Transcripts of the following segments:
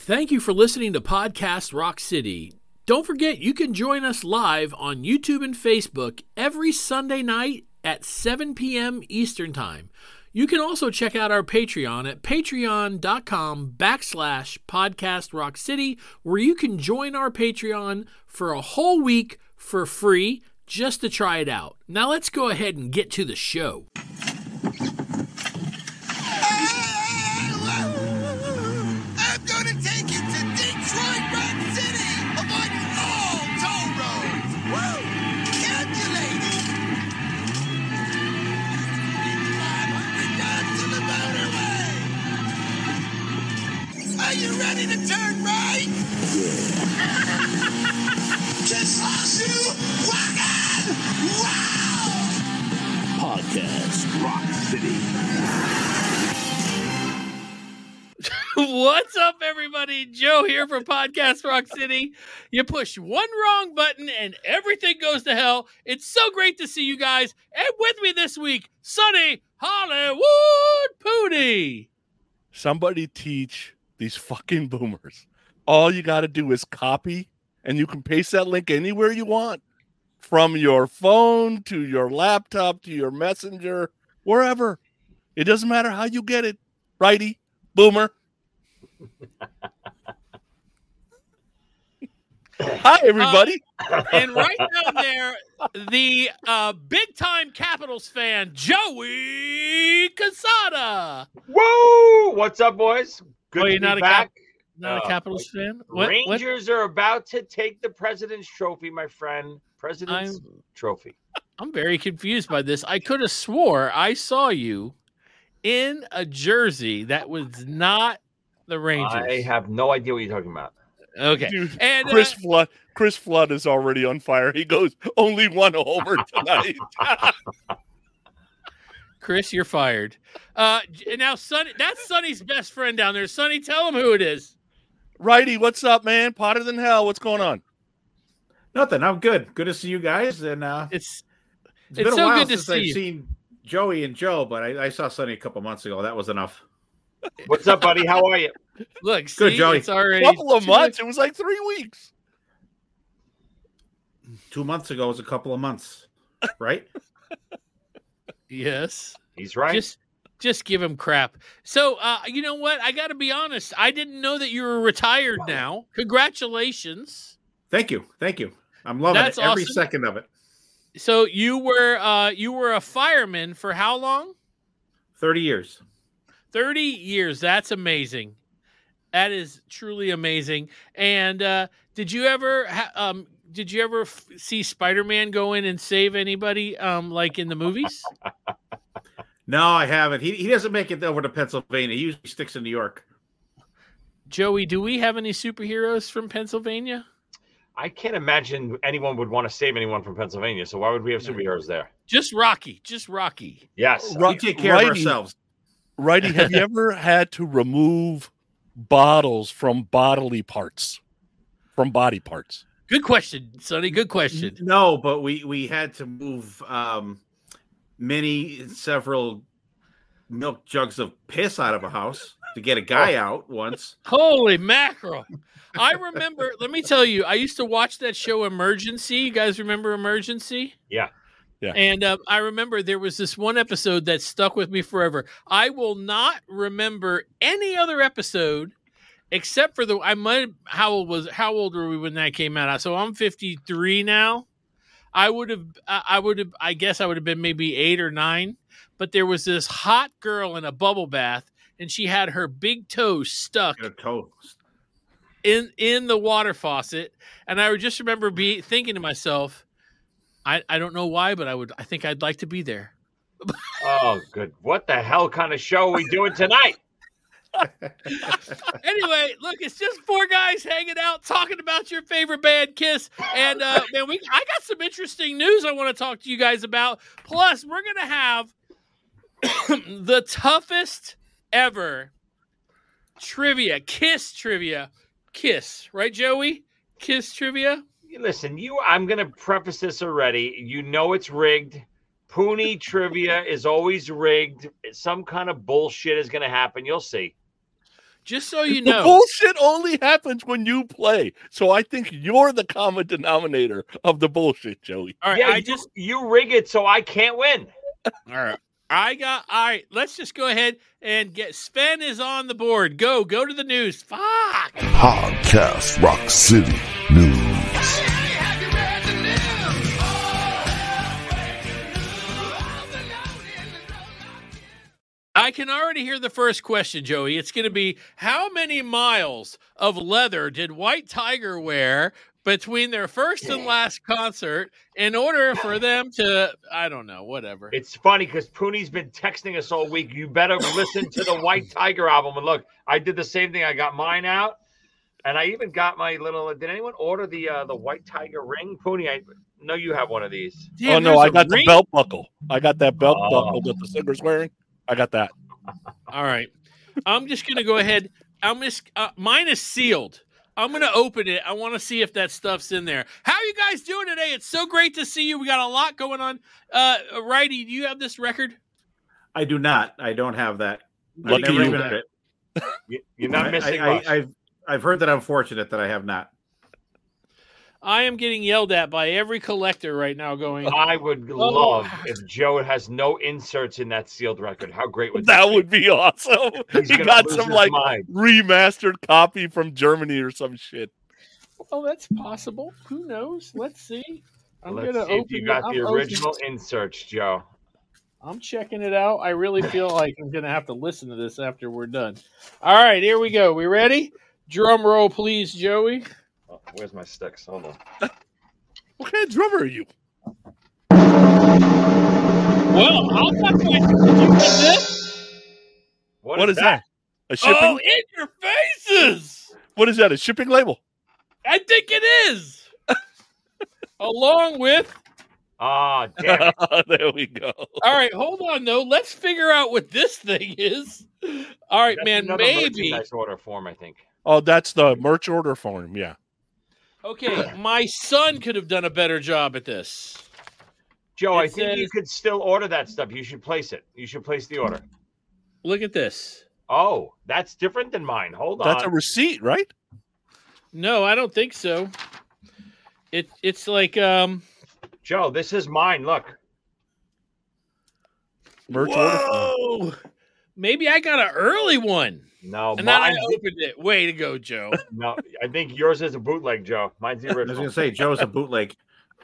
Thank you for listening to Podcast Rock City. Don't forget, you can join us live on YouTube and Facebook every Sunday night at 7 p.m. Eastern Time. You can also check out our Patreon at patreon.com/Podcast Rock City, where you can join our Patreon for a whole week for free just to try it out. Now let's go ahead and get to the show. I'm gonna take you to Detroit Rock City, avoiding all toll roads. Woo! Calculated. 500 yards to the motorway. Are you ready to turn right? Just lost you. Walking! Wow! Podcast Rock City. What's up, everybody? Joe here from Podcast Rock City. You push one wrong button and everything goes to hell. It's so great to see you guys. And with me this week, Sonny Hollywood Pooty. Somebody teach these fucking boomers. All you got to do is copy, and you can paste that link anywhere you want. From your phone to your laptop to your messenger, wherever. It doesn't matter how you get it. Righty, boomer. Hi, everybody. And right down there, the big-time Capitals fan, Joey Casada. Woo! What's up, boys? Good to you're be not back. Not a Capitals fan? What? Rangers are about to take the President's Trophy, my friend. President's Trophy. I'm very confused by this. I could have swore I saw you in a jersey that was not the Rangers. I have no idea what you're talking about. Okay. Dude, And Chris Flood is already on fire. He goes, only one homer tonight. Chris, you're fired. Now, Sonny, that's Sonny's best friend down there. Sonny, tell him who it is. Righty, what's up, man? Hotter than hell. What's going on? Nothing. I'm good. Good to see you guys. And It's been a so while good to since see I've you. seen Joey and Joe, but I saw Sonny a couple months ago. That was enough. What's up, buddy? How are you? Look, Good, see, Joey. it's already Couple of months. It was like 3 weeks. 2 months ago was a couple of months, right? Yes. He's right. Just give him crap. So, you know what? I got to be honest. I didn't know that you were retired now. Congratulations. Thank you. I'm loving That's it. Every awesome. second of it. So you were a fireman for how long? 30 years. 30 years. That's amazing. That is truly amazing. And did you ever see Spider-Man go in and save anybody like in the movies? No, I haven't. He doesn't make it over to Pennsylvania. He usually sticks in New York. Joey, do we have any superheroes from Pennsylvania? I can't imagine anyone would want to save anyone from Pennsylvania, so why would we have superheroes there? Just Rocky. Yes. We take care of ourselves. Righty, have you ever had to remove bottles from bodily parts? From body parts? Good question, Sonny. Good question. No, but we had to move several milk jugs of piss out of a house to get a guy out once. Holy mackerel. I remember, let me tell you, I used to watch that show Emergency. You guys remember Emergency? Yeah. And I remember there was this one episode that stuck with me forever. I will not remember any other episode except for how old were we when that came out? So I'm 53 now. I guess I would have been maybe 8 or 9, but there was this hot girl in a bubble bath and she had her big toe stuck in the water faucet. And I would just remember thinking to myself, I don't know why, but I think I'd like to be there. Oh, good. What the hell kind of show are we doing tonight? Anyway, look, it's just 4 guys hanging out talking about your favorite band, Kiss. And man, I got some interesting news I want to talk to you guys about. Plus, we're gonna have the toughest ever trivia, Kiss trivia. Kiss, right, Joey? Kiss trivia. Listen, I'm going to preface this already. You know it's rigged. Poonie trivia is always rigged. Some kind of bullshit is going to happen. You'll see. Just so you The know. bullshit only happens when you play. So I think you're the common denominator of the bullshit, Joey. All right, Yeah, you rig it so I can't win. All right. All right, let's just go ahead and get Sven is on the board. Go to the news. Fuck. Podcast Rock City News. I can already hear the first question, Joey. It's going to be, how many miles of leather did White Tiger wear between their first and last concert in order for them to, I don't know, whatever. It's funny because Pooney's been texting us all week. You better listen to the White Tiger album. And look, I did the same thing. I got mine out, and I even got my little. Did anyone order the White Tiger ring, Pooney? I know you have one of these. Damn, oh no, I got ring? the belt buckle. I got that belt buckle that the singer's wearing. I got that. All right. I'm just going to go ahead. Mine is sealed. I'm going to open it. I want to see if that stuff's in there. How are you guys doing today? It's so great to see you. We got a lot going on. Righty, do you have this record? I do not. I don't have that. Lucky I've never you. even heard it. You're not missing much. I've heard that I'm fortunate that I have not. I am getting yelled at by every collector right now going, I would love if Joe has no inserts in that sealed record. How great would That be? would be awesome. He's He gonna got lose some his like mind. remastered copy from Germany or some shit. oh, that's possible. Who knows? Let's see. Let's see if you got the original inserts, Joe. I'm checking it out. I really feel like I'm going to have to listen to this after we're done. All right, here we go. We ready? Drum roll, please, Joey. Oh, where's my sticks? Hold on. What kind of drummer are you? Well, I'll talk to you. Did you get this? What is that? A shipping? Oh, in your faces! What is that? A shipping label? I think it is. Along with. Ah, damn it. There we go. All right, hold on, though. Let's figure out what this thing is. All right, That's man, another maybe. merchandise order form, I think. Oh, that's the merch order form. Yeah. Okay, my son could have done a better job at this. Joe, I It think you says- could still order that stuff. You should place it. You should place the order. Look at this. Oh, that's different than mine. Hold on. That's a receipt, right? No, I don't think so. It's like Joe, this is mine. Look. Merch order form. whoa. Maybe I got an early one. No, And then I mine. opened it. Way to go, Joe. No, I think yours is a bootleg, Joe. Mine's the I was original. going to say Joe's a bootleg.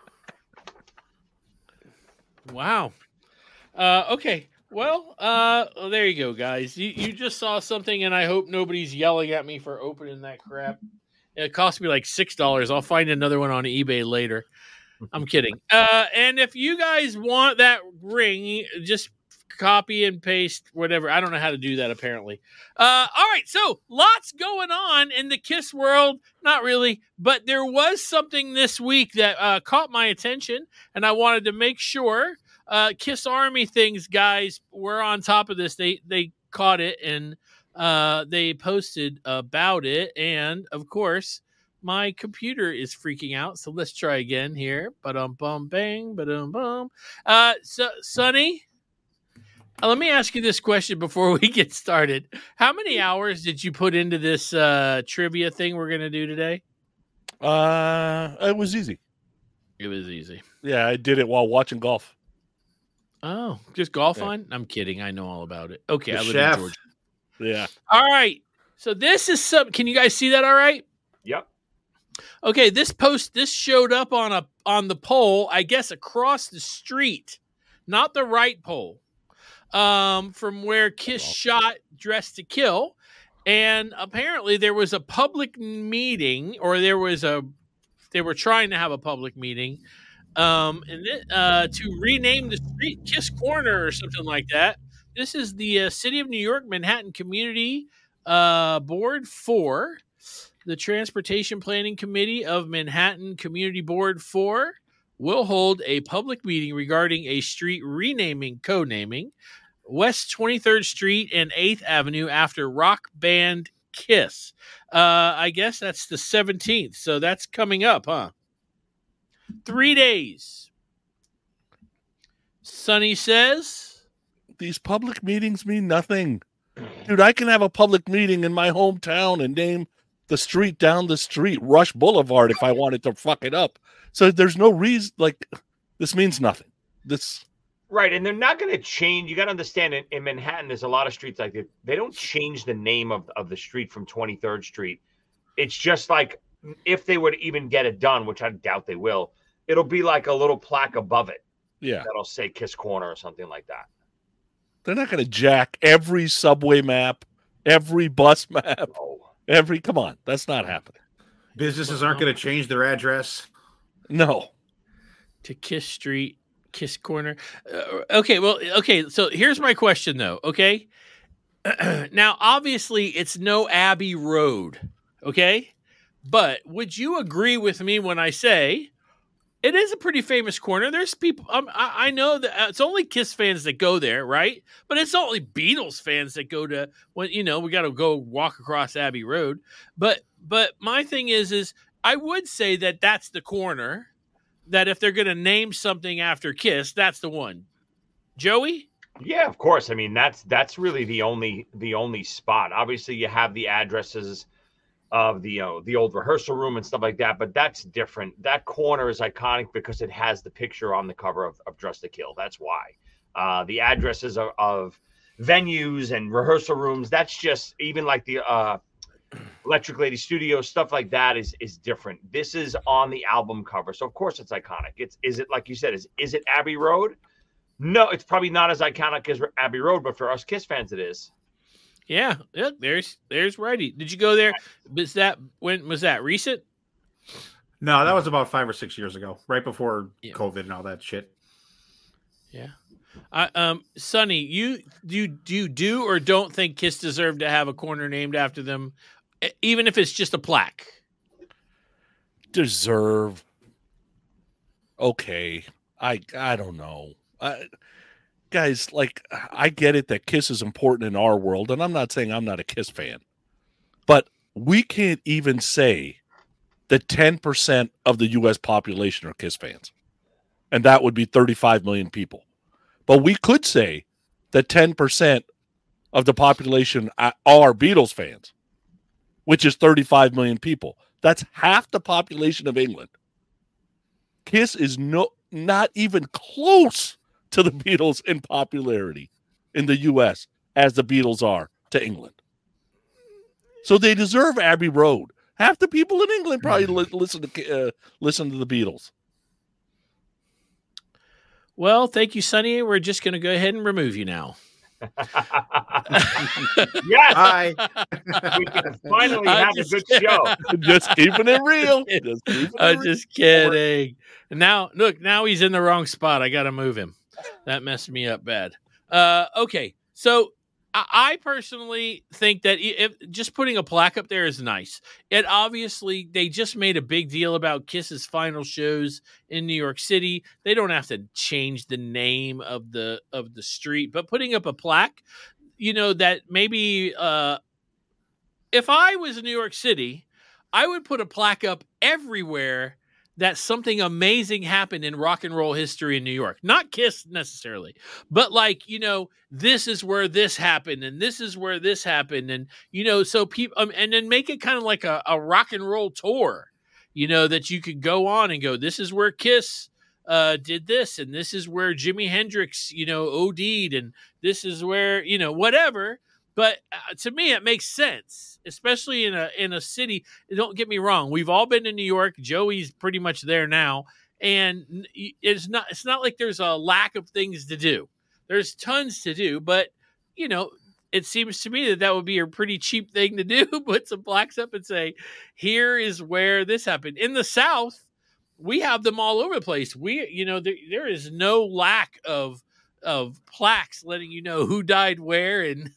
Wow. Okay. Well, there you go, guys. You just saw something, and I hope nobody's yelling at me for opening that crap. It cost me like $6. I'll find another one on eBay later. I'm kidding. And if you guys want that ring, just copy and paste whatever. I don't know how to do that, apparently. All right, so lots going on in the KISS world. Not really, but there was something this week that caught my attention, and I wanted to make sure. KISS Army things, guys, we're on top of this. They caught it, and they posted about it. And, of course, my computer is freaking out, so let's try again here. Ba-dum-bum, bang, ba-dum-bum. So, Sonny, let me ask you this question before we get started. How many hours did you put into this trivia thing we're going to do today? It was easy. It was easy. Yeah, I did it while watching golf. Oh, just golf Yeah. on? I'm kidding. I know all about it. Okay, The I live chef. in Georgia. Yeah. All right. So this is some. Can you guys see that? All right. Yep. Okay. This showed up on the pole, I guess, across the street, not the right pole, from where KISS shot Dressed to Kill, and apparently there was a public meeting, or they were trying to have a public meeting, to rename the street KISS Corner or something like that. This is the City of New York Manhattan Community Board 4, the Transportation Planning Committee of Manhattan Community Board 4 will hold a public meeting regarding a street codenaming West 23rd Street and 8th Avenue after rock band KISS. I guess that's the 17th, so that's coming up, huh? 3 days. Sonny says, These public meetings mean nothing. Dude, I can have a public meeting in my hometown and name the street down the street Rush Boulevard if I wanted to fuck it up. So there's no reason, like, this means nothing. This Right, and they're not going to change. You got to understand, in Manhattan, there's a lot of streets like this. They don't change the name of the street from 23rd Street. It's just like, if they would even get it done, which I doubt they will, it'll be like a little plaque above it. Yeah. That'll say Kiss Corner or something like that. They're not going to jack every subway map, every bus map, come on. That's not happening. Businesses aren't going to change their address. No. To Kiss Street, Kiss Corner. Okay. So here's my question, though. Okay. Now, obviously, it's no Abbey Road. Okay. But would you agree with me when I say it is a pretty famous corner? There's people. I know that it's only Kiss fans that go there, right? But it's only Beatles fans that go to when we got to go walk across Abbey Road. But my thing is I would say that that's the corner. That if they're going to name something after Kiss, that's the one. Joey? Yeah, of course. I mean, that's really the only spot. Obviously, you have the addresses of the old rehearsal room and stuff like that, but that's different. That corner is iconic because it has the picture on the cover of Dress to Kill. That's why. The addresses of venues and rehearsal rooms, that's just even like the Electric Lady Studio, stuff like that is different. This is on the album cover, so of course it's iconic. Is it like you said? Is it Abbey Road? No, it's probably not as iconic as Abbey Road, but for us Kiss fans, it is. Yeah. There's Righty. Did you go there? Was that recent? No, that was about 5 or 6 years ago, right before COVID and all that shit. Yeah. Sonny, you do or don't think Kiss deserve to have a corner named after them, even if it's just a plaque? Deserve. Okay. I don't know. Guys, like, I get it that Kiss is important in our world, and I'm not saying I'm not a Kiss fan, but we can't even say that 10% of the U.S. population are Kiss fans, and that would be 35 million people. But we could say that 10% of the population are Beatles fans, which is 35 million people. That's half the population of England. Kiss is not even close to the Beatles in popularity in the U.S. as the Beatles are to England. So they deserve Abbey Road. Half the people in England probably listen to the Beatles. Well, thank you, Sonny. We're just going to go ahead and remove you now. Yes, Hi. we can finally have a good show. Just keeping it real. I'm just kidding. Now, look, now he's in the wrong spot. I got to move him. That messed me up bad. Okay, so I personally think that if just putting a plaque up there is nice. It obviously, they just made a big deal about Kiss's final shows in New York City. They don't have to change the name of the street, but putting up a plaque, that maybe if I was in New York City, I would put a plaque up everywhere that something amazing happened in rock and roll history in New York. Not Kiss necessarily, but this is where this happened and this is where this happened. And, so people, and then make it kind of like a rock and roll tour, that you could go on and go, this is where Kiss did this. And this is where Jimi Hendrix, OD'd, and this is where, whatever. But to me, it makes sense, especially in a city. Don't get me wrong; we've all been to New York. Joey's pretty much there now, and it's not like there's a lack of things to do. There's tons to do, but it seems to me that would be a pretty cheap thing to do. Put some plaques up and say, "Here is where this happened." In the South, we have them all over the place. There is no lack of plaques letting you know who died where and.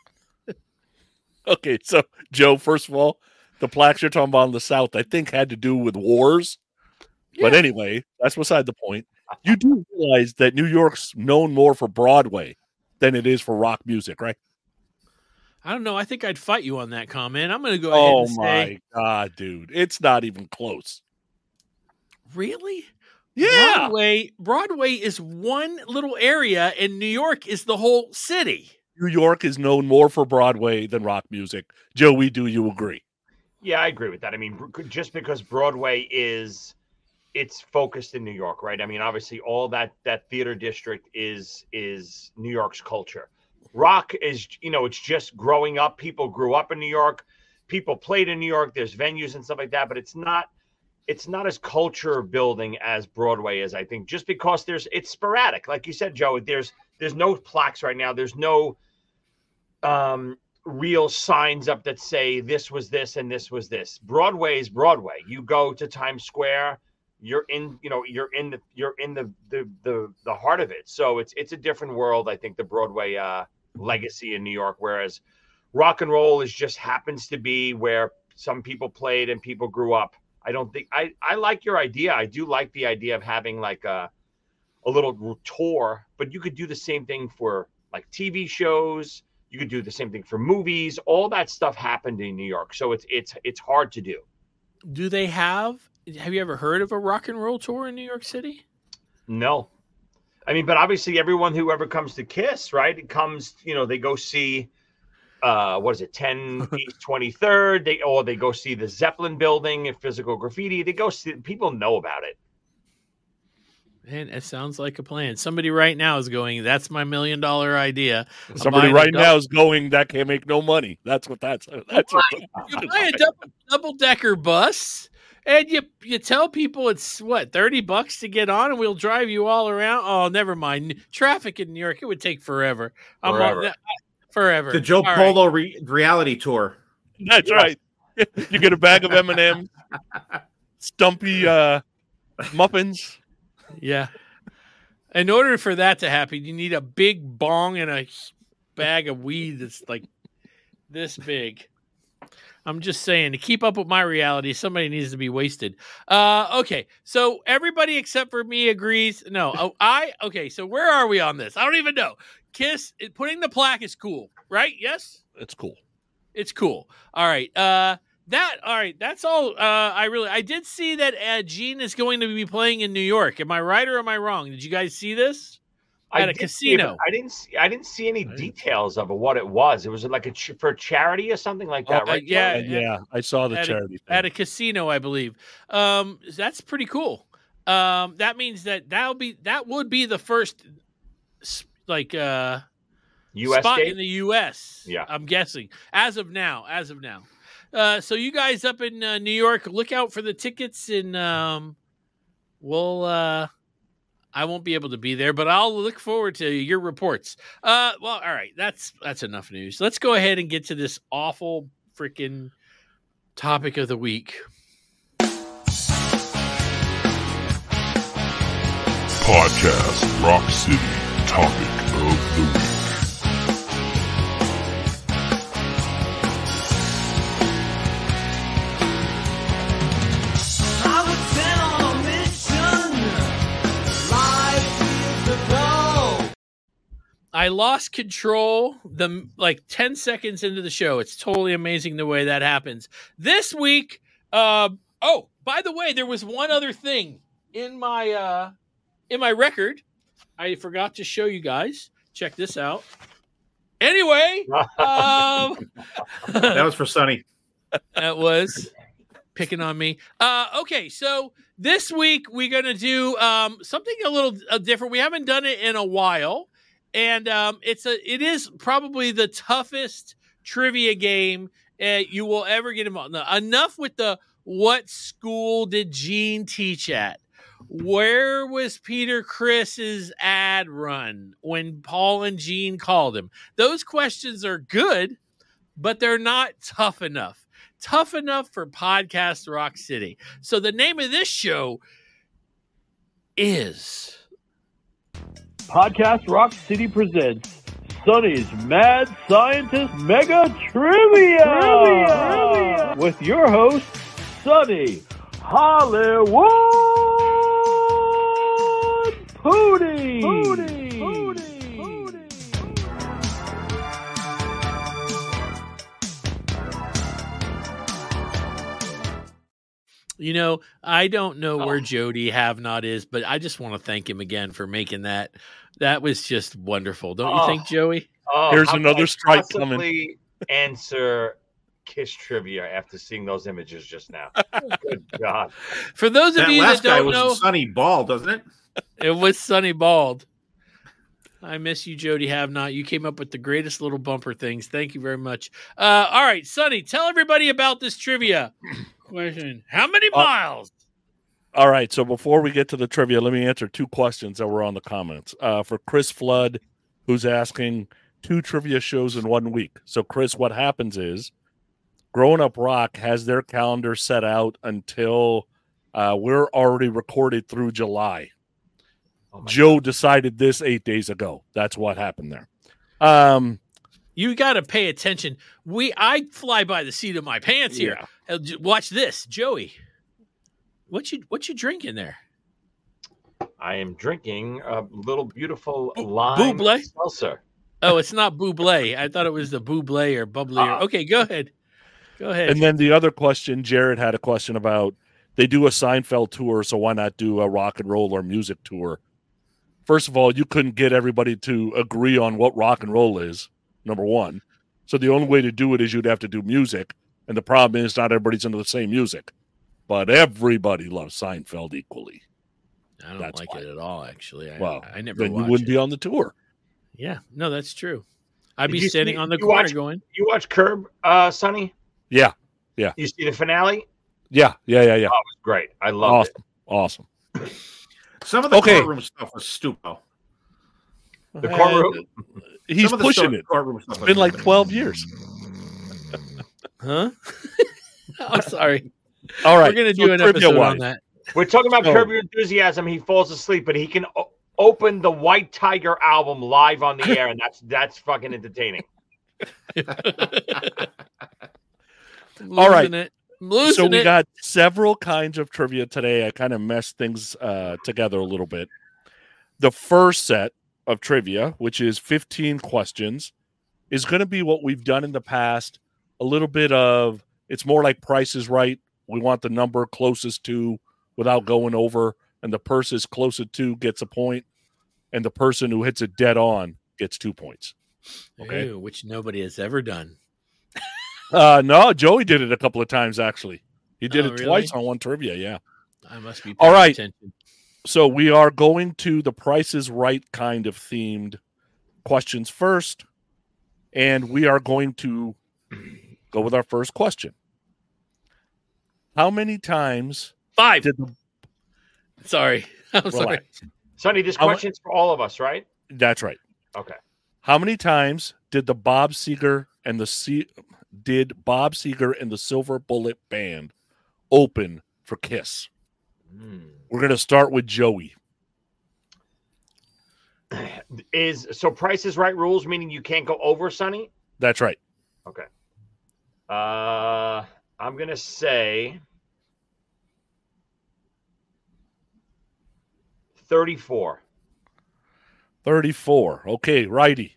Okay, so Joe, first of all, the plaques you're talking about in the South, I think, had to do with wars. Yeah. But anyway, that's beside the point. You do realize that New York's known more for Broadway than it is for rock music, right? I don't know. I think I'd fight you on that comment. I'm going to go ahead and say... Oh, my God, dude. It's not even close. Really? Yeah. Broadway is one little area, and New York is the whole city. New York is known more for Broadway than rock music. Joey, do you agree? Yeah, I agree with that. I mean, just because Broadway it's focused in New York, right? I mean, obviously all that theater district is New York's culture. Rock is, it's just growing up. People grew up in New York. People played in New York. There's venues and stuff like that, but it's not as culture building as Broadway is, I think, just because it's sporadic. Like you said, Joe, there's no plaques right now. There's no real signs up that say this was this and this was this. Broadway is Broadway. You go to Times Square, you're in the heart of it. So it's a different world, I think, the Broadway legacy in New York, whereas rock and roll just happens to be where some people played and people grew up. I don't think I like your idea. I do like the idea of having like a little tour, but you could do the same thing for like TV shows. You could do the same thing for movies. All that stuff happened in New York. So it's hard to do. Do they have you ever heard of a rock and roll tour in New York City? No. I mean, but obviously everyone who ever comes to KISS, right? It comes, they go see, 10 East 23rd. They go see the Zeppelin building at Physical Graffiti. They go see, people know about it. Man, it sounds like a plan. Somebody right now is going, that's my $1 million idea. Somebody right now is going, that can't make no money. That's what that's. You buy a double-decker bus, and you tell people it's, what, $30 to get on, and we'll drive you all around? Oh, never mind. Traffic in New York, it would take forever. Forever. The Joe Polo reality tour. That's right. You get a bag of M&M's, Stumpy muffins. Yeah. In order for that to happen, you need a big bong and a bag of weed that's like this big. I'm just saying, to keep up with my reality, somebody needs to be wasted. Okay, so everybody except for me agrees. No, okay, so where are we on this? I don't even know. KISS, putting the plaque is cool, right? Yes? It's cool. It's cool. All right. That's all. I did see that Gene is going to be playing in New York. Am I right or am I wrong? Did you guys see this? At a casino. I didn't see any details of what it was. It was like for charity or something like that, right? Yeah. I saw the charity thing. At a casino, I believe. That's pretty cool. That means that would be the first US spot date? in the US. Yeah, I'm guessing as of now. So you guys up in New York, look out for the tickets, and I won't be able to be there, but I'll look forward to your reports. Well, all right, that's enough news. Let's go ahead and get to this awful freaking topic of the week. Podcast Rock City topic of the week. I lost control 10 seconds into the show. It's totally amazing the way that happens. This week, by the way, there was one other thing in my record. I forgot to show you guys. Check this out. Anyway, that was for Sonny. That was picking on me. Okay, so this week we're going to do something a little different. We haven't done it in a while. And it is probably the toughest trivia game you will ever get involved. Now, enough with the what school did Gene teach at? Where was Peter Criss's ad run when Paul and Gene called him? Those questions are good, but they're not tough enough. Tough enough for Podcast Rock City. So the name of this show is Podcast Rock City presents Sonny's Mad Scientist Mega Trivia! With your host, Sonny Hollywood Pooty! You know, I don't know where Oh. Jody Havnot is, but I just want to thank him again for making that. That was just wonderful. Don't you think, Oh. Joey? Oh, Here's how could another I strike coming. possibly answer Kiss trivia after seeing those images just now. Good God. For those of That you last that guy don't was know, Sunny Ball, doesn't it? it was Sonny Bald. I miss you, Jody Havnot. You came up with the greatest little bumper things. Thank you very much. All right, Sonny, tell everybody about this trivia question. How many miles? All right. So before we get to the trivia, let me answer 2 questions that were on the comments. For Chris Flood, who's asking 2 trivia shows in 1 week. So, Chris, what happens is Growing Up Rock has their calendar set out until we're already recorded through July. Oh my Joe decided this 8 days ago. That's what happened there. You got to pay attention. I fly by the seat of my pants here. Watch this, Joey. What you drinking there? I am drinking a little beautiful lime Buble? seltzer. Oh, it's not Buble. I thought it was the Buble or Bubbly. Okay, go ahead. Go ahead. And then the other question, Jared had a question about they do a Seinfeld tour, so why not do a rock and roll or music tour? First of all, you couldn't get everybody to agree on what rock and roll is, number one. So the only way to do it is you'd have to do music. And the problem is not everybody's into the same music. But everybody loves Seinfeld equally. I don't That's like why. it at all, actually. Well, I never then you watch wouldn't it. be on the tour. Yeah, no, that's true. I'd Did be you standing see- on the you corner watch- going, You watch Curb, Sonny? Yeah. You see the finale? Yeah. Oh, it was great. I loved Awesome. Some of the Okay. courtroom stuff was stupid. The courtroom? He's Some of the pushing it. courtroom stuff It's was been like stupid. 12 years. huh? I'm sorry. All right. We're going to so do an trivia episode wise. on that. it. We're talking about So- Curb Your Enthusiasm. He falls asleep, but he can open the White Tiger album live on the air, and that's fucking entertaining. All right. Losing it. Losing So we it. got several kinds of trivia today. I kind of messed things together a little bit. The first set of trivia, which is 15 questions, is going to be what we've done in the past. A little bit of, it's more like Price is Right. We want the number closest to without going over, and the person closest to gets a point, and the person who hits it dead on gets 2 points. Okay. Ooh, which nobody has ever done. No, Joey did it a couple of times, actually. He did Oh, it really? twice on one trivia, yeah. I must be All paying right. attention. So we are going to the Price is Right kind of themed questions first, and we are going to go with our first question. How many times 5. did the Sorry. I'm sorry. relax. Sonny, this How mu- question's for all of us, right? That's right. Okay. How many times did Bob Seger and the Silver Bullet Band open for Kiss? We're going to start with Joey. So Price is Right rules, meaning you can't go over, Sonny? That's right. Okay. I'm gonna say 34. 34. Okay, righty.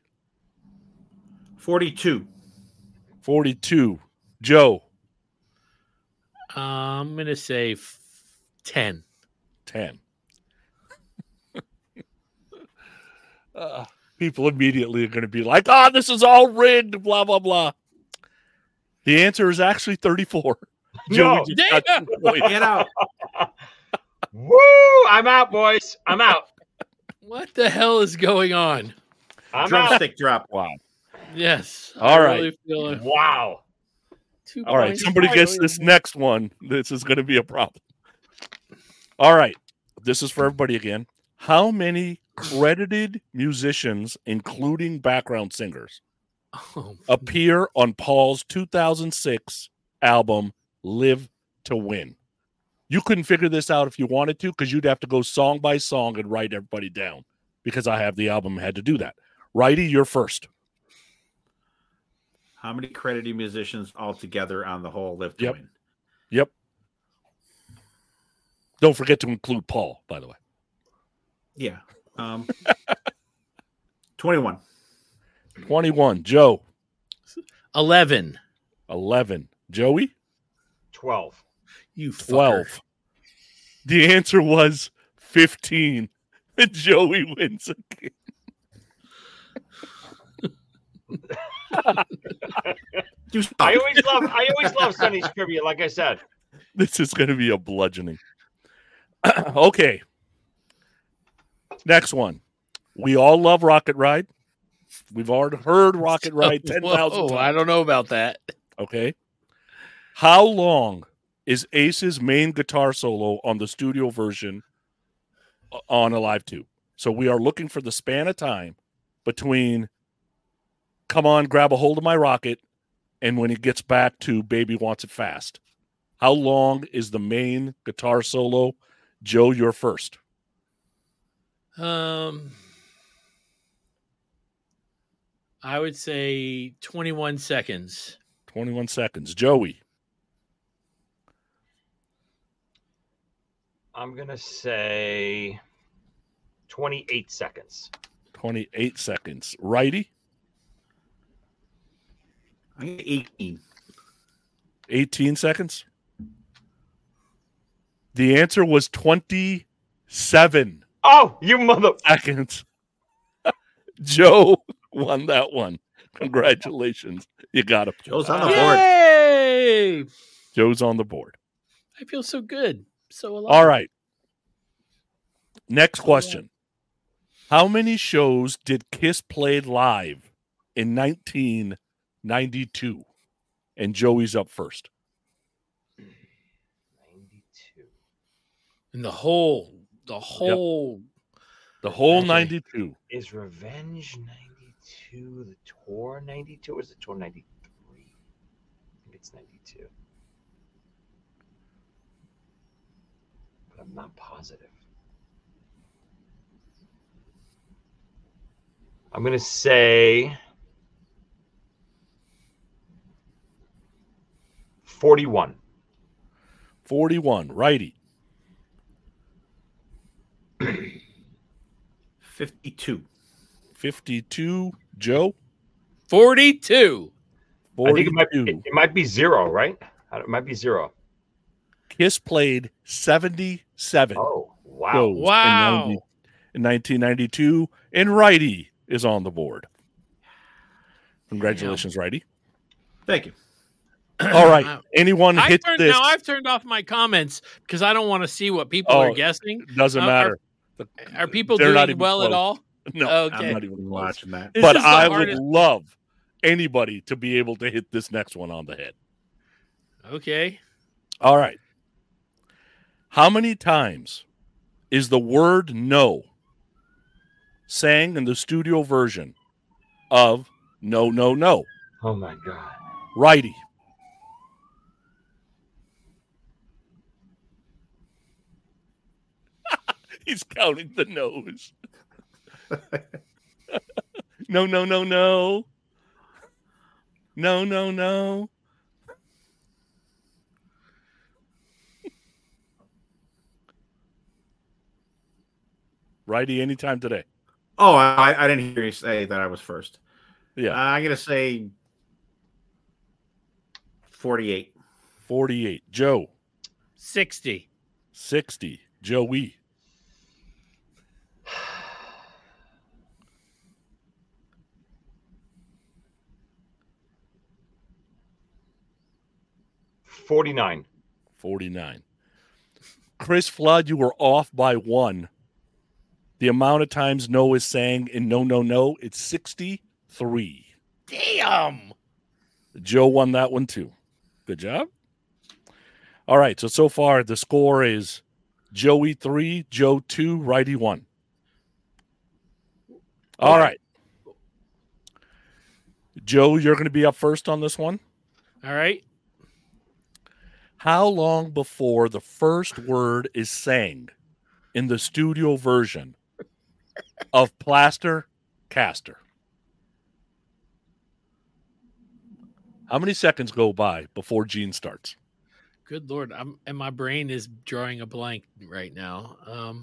42. 42. Joe, I'm going to say 10. 10. People immediately are going to be like, this is all rigged, blah, blah, blah. The answer is actually 34. Joey No. just got 2 points. Get out. Woo! I'm out, boys. I'm out. What the hell is going on? I'm out. Drumstick drop. Wow. Yes. All I right. really feel it. Wow. 2 All right, points. somebody gets this next one. This is going to be a problem. All right, this is for everybody again. How many credited musicians, including background singers, Oh, appear on Paul's 2006 album, Live to Win? You couldn't figure this out if you wanted to because you'd have to go song by song and write everybody down because I have the album and had to do that. Righty, you're first. How many credited musicians altogether on the whole Live to Yep. Win? Yep. Don't forget to include Paul, by the way. Yeah. 21. 21. Joe, 11. 11. Joey, 12. You fucker. 12. The answer was 15. And Joey wins again. I always love Sonny's trivia, like I said. This is going to be a bludgeoning. Okay. Next one. We all love Rocket Ride. We've already heard Rocket Ride 10,000 times. I don't know about that. Okay. How long is Ace's main guitar solo on the studio version on Alive 2? So we are looking for the span of time between Come On, Grab a Hold of My Rocket and when he gets back to Baby Wants It Fast. How long is the main guitar solo? Joe, you're first. I would say 21 seconds. 21 seconds. Joey. I'm going to say 28 seconds. 28 seconds. Righty. I get 18. 18 seconds. The answer was 27 Oh, you mother. seconds. Joe won that one. Congratulations. You got it. Joe's on the board. Yay! Joe's on the board. I feel so good. So alive. All right. Next question. How many shows did Kiss play live in 1992? And Joey's up first. 92. And the whole The whole 92. Is Revenge 92 the tour 92 or is the tour 93? I think it's 92. But I'm not positive. I'm going to say 41. 41. Righty. 52. 52. Joe. 42. 42. I think it might be 0, right? It might be 0. Kiss played 77 Oh, wow. shows Wow. in 1992, and Righty is on the board. Congratulations, Righty. Thank you. All right. Anyone hit this? Now I've turned off my comments because I don't want to see what people are guessing. Doesn't matter. Are people They're not doing even well at close. all? No, Okay. I'm not even watching that. This but is the I would hardest- love anybody to be able to hit this next one on the head. Okay. All right. How many times is the word no sang in the studio version of No, No, No? Oh, my God. Righty. He's counting the no's. No, no, no, no. No, no, no. Righty, anytime today. Oh, I didn't hear you say that I was first. Yeah. I'm going to say 48. 48. Joe. 60. 60. Joey. $49. 49. Chris Flood, you were off by 1. The amount of times no is sang in No, No, No, it's 63. Damn. Joe won that one too. Good job. All right, so far the score is Joey 3, Joe 2, Righty 1. All right. Joe, you're going to be up first on this one. All right. How long before the first word is sang in the studio version of Plaster Caster? How many seconds go by before Gene starts? Good Lord. And my brain is drawing a blank right now.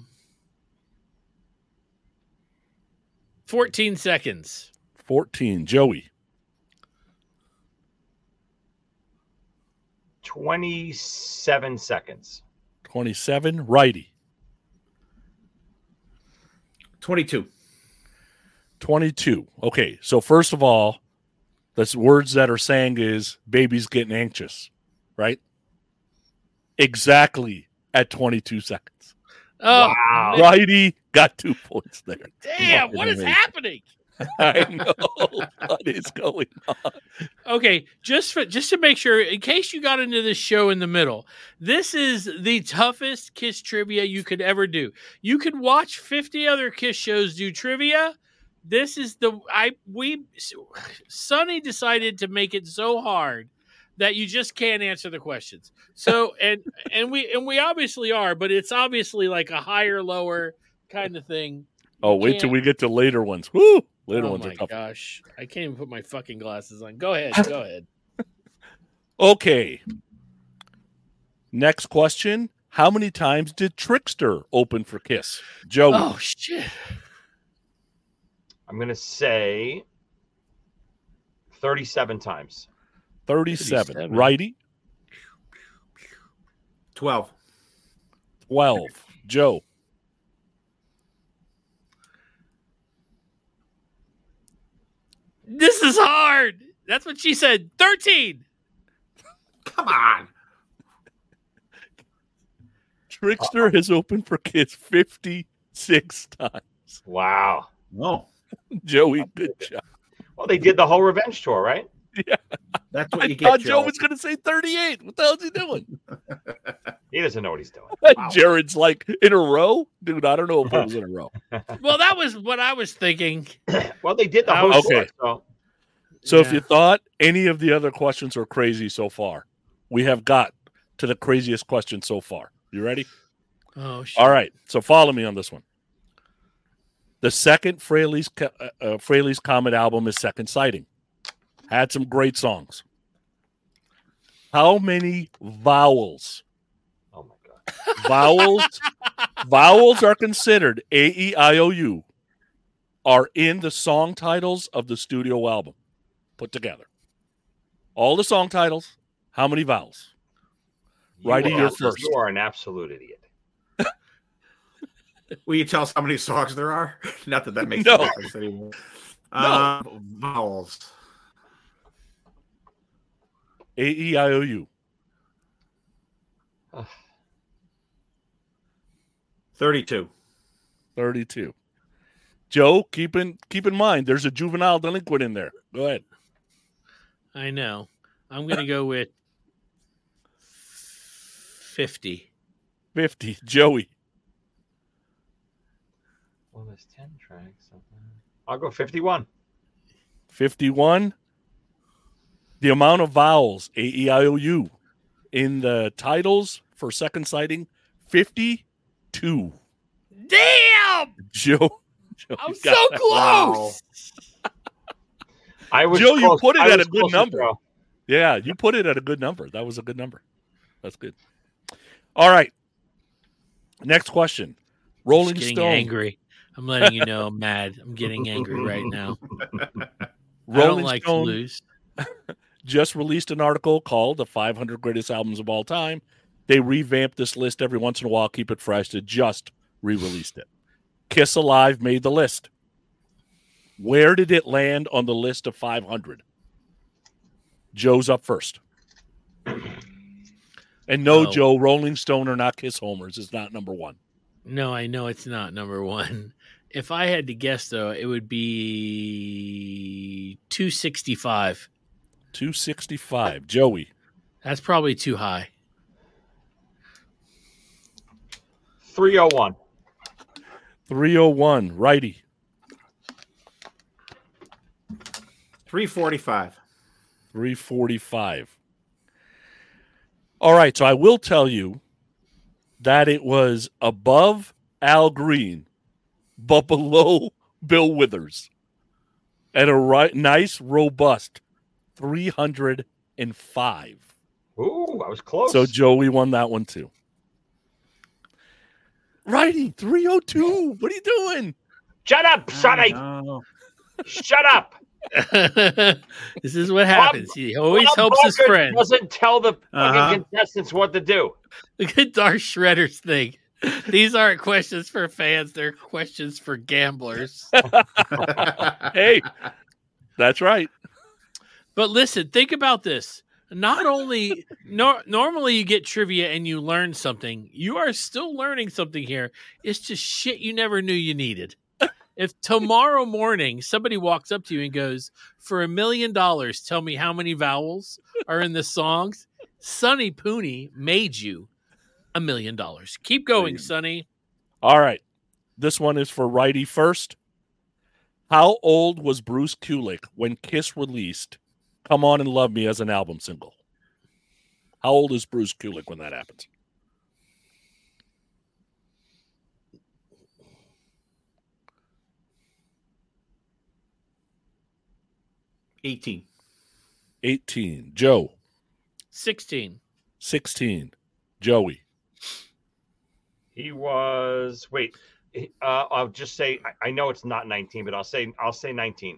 14 seconds. 14. Joey. 27 seconds. 27. Righty. 22. 22. Okay, so first of all, the words that are saying is baby's getting anxious, right? Exactly at 22 seconds. Oh, Wow. man. Righty got 2 points there. Damn, what is happening? I know what is going on. Okay, just to make sure, in case you got into this show in the middle, this is the toughest Kiss trivia you could ever do. You could watch 50 other Kiss shows do trivia. This is Sonny decided to make it so hard that you just can't answer the questions. So and we obviously are, but it's obviously like a higher lower kind of thing. Oh, wait till we get to later ones. Woo! Later Oh ones are my tough. gosh, I can't even put my fucking glasses on. Go ahead, go ahead. Okay. Next question. How many times did Trickster open for Kiss? Joey. Oh shit. I'm going to say 37 times. 37. 37. Righty. 12. 12. Joe. This is hard. That's what she said. 13. Come on. Trickster has opened for Kiss 56 times. Wow. No. Joey, good job. Well, they did the whole revenge tour, right? That's what I you thought get, Joe Joe. was going to say 38. What the hell is he doing? He doesn't know what he's doing. Jared's like, in a row? Dude, I don't know if it was in a row. Well, that was what I was thinking. Well, they did the whole Okay. tour. So if Yeah. you thought any of the other questions are crazy so far, we have got to the craziest question so far. You ready? Oh shit. All right. So follow me on this one. The second Fraley's Comet album is Second Sighting. Had some great songs. How many vowels? Oh my god. Vowels are considered A-E-I-O-U are in the song titles of the studio album put together. All the song titles, how many vowels? Righty, you're first. You are an absolute idiot. Will you tell us how many songs there are? Not that makes No. a difference anymore. Vowels. A-E-I-O-U. 32. 32. Joe, keep in mind, there's a juvenile delinquent in there. Go ahead. I know. I'm gonna go with 50. 50. Joey. Well, there's 10 tracks. I'll go 51. 51. The amount of vowels, A-E-I-O-U, in the titles for Second Sighting, 52. Damn! Joe I'm got so that. close. I was Joe, you close. put it I at was a good close to number. Joe. Yeah, you put it at a good number. That was a good number. That's good. All right. Next question. Rolling Just getting Stone. angry. I'm letting you know I'm mad. I'm getting angry right now. I Rolling don't like Stone to lose. just released an article called The 500 Greatest Albums of All Time. They revamp this list every once in a while, keep it fresh. They just re-released it. Kiss Alive made the list. Where did it land on the list of 500? Joe's up first. And no, Oh. Joe, Rolling Stone are not Kiss homers. It's not number one. No, I know it's not number one. If I had to guess, though, it would be 265. 265. Joey. That's probably too high. 301. 301. Righty. 345. 345. All right, so I will tell you that it was above Al Green, but below Bill Withers at a nice, robust 305. Ooh, I was close. So Joey won that one too. Righty, 302. What are you doing? Shut up, Sonny. No. Shut up. This is what happens. He always Bob helps his Barker friend. doesn't tell the Uh-huh. fucking contestants what to do. Look at Darth Shredder's thing. These aren't questions for fans; they're questions for gamblers. Hey, that's right. But listen, think about this. Not only normally you get trivia and you learn something, you are still learning something here. It's just shit you never knew you needed. If tomorrow morning somebody walks up to you and goes, "For $1 million, tell me how many vowels are in the songs," Sonny Pooney made you $1 million. Keep going, Sonny. All right. This one is for righty first. How old was Bruce Kulick when Kiss released Come On and Love Me as an album single? How old is Bruce Kulick when that happens? $18. 18. Joe. 16. 16. Joey. He was I'll just say I know it's not 19, but I'll say 19.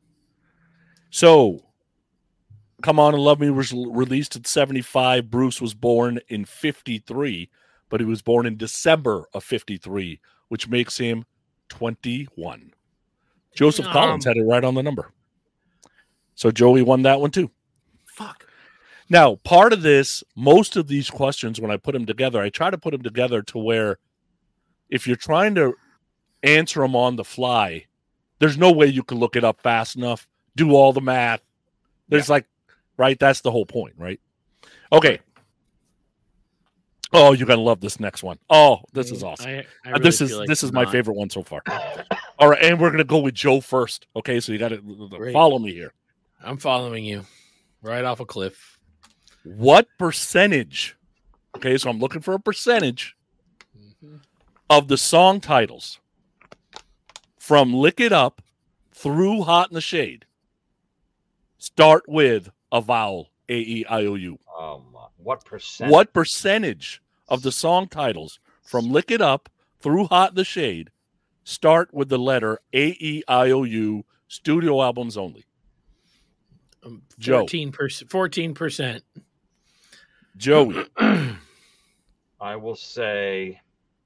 So, Come On and Love Me was released in 75. Bruce was born in 53, but he was born in December of 53, which makes him 21. Joseph Collins had it right on the number. So Joey won that one too. Fuck. Now, part of this, most of these questions, when I put them together, I try to put them together to where if you're trying to answer them on the fly, there's no way you can look it up fast enough, do all the math. There's right? That's the whole point, right? Okay. Oh, you're going to love this next one. Oh, this is awesome. I really This feel like is it's my not. favorite one so far. All right, and we're going to go with Joe first. Okay, so you got to Great. follow me here. I'm following you right off a cliff. What percentage? Okay, so I'm looking for a percentage of the song titles from Lick It Up through Hot in the Shade start with a vowel, A-E-I-O-U. What percent? What percentage of the song titles from Lick It Up through Hot in the Shade start with the letter A-E-I-O-U, studio albums only? Joe. 14%. Joey. I will say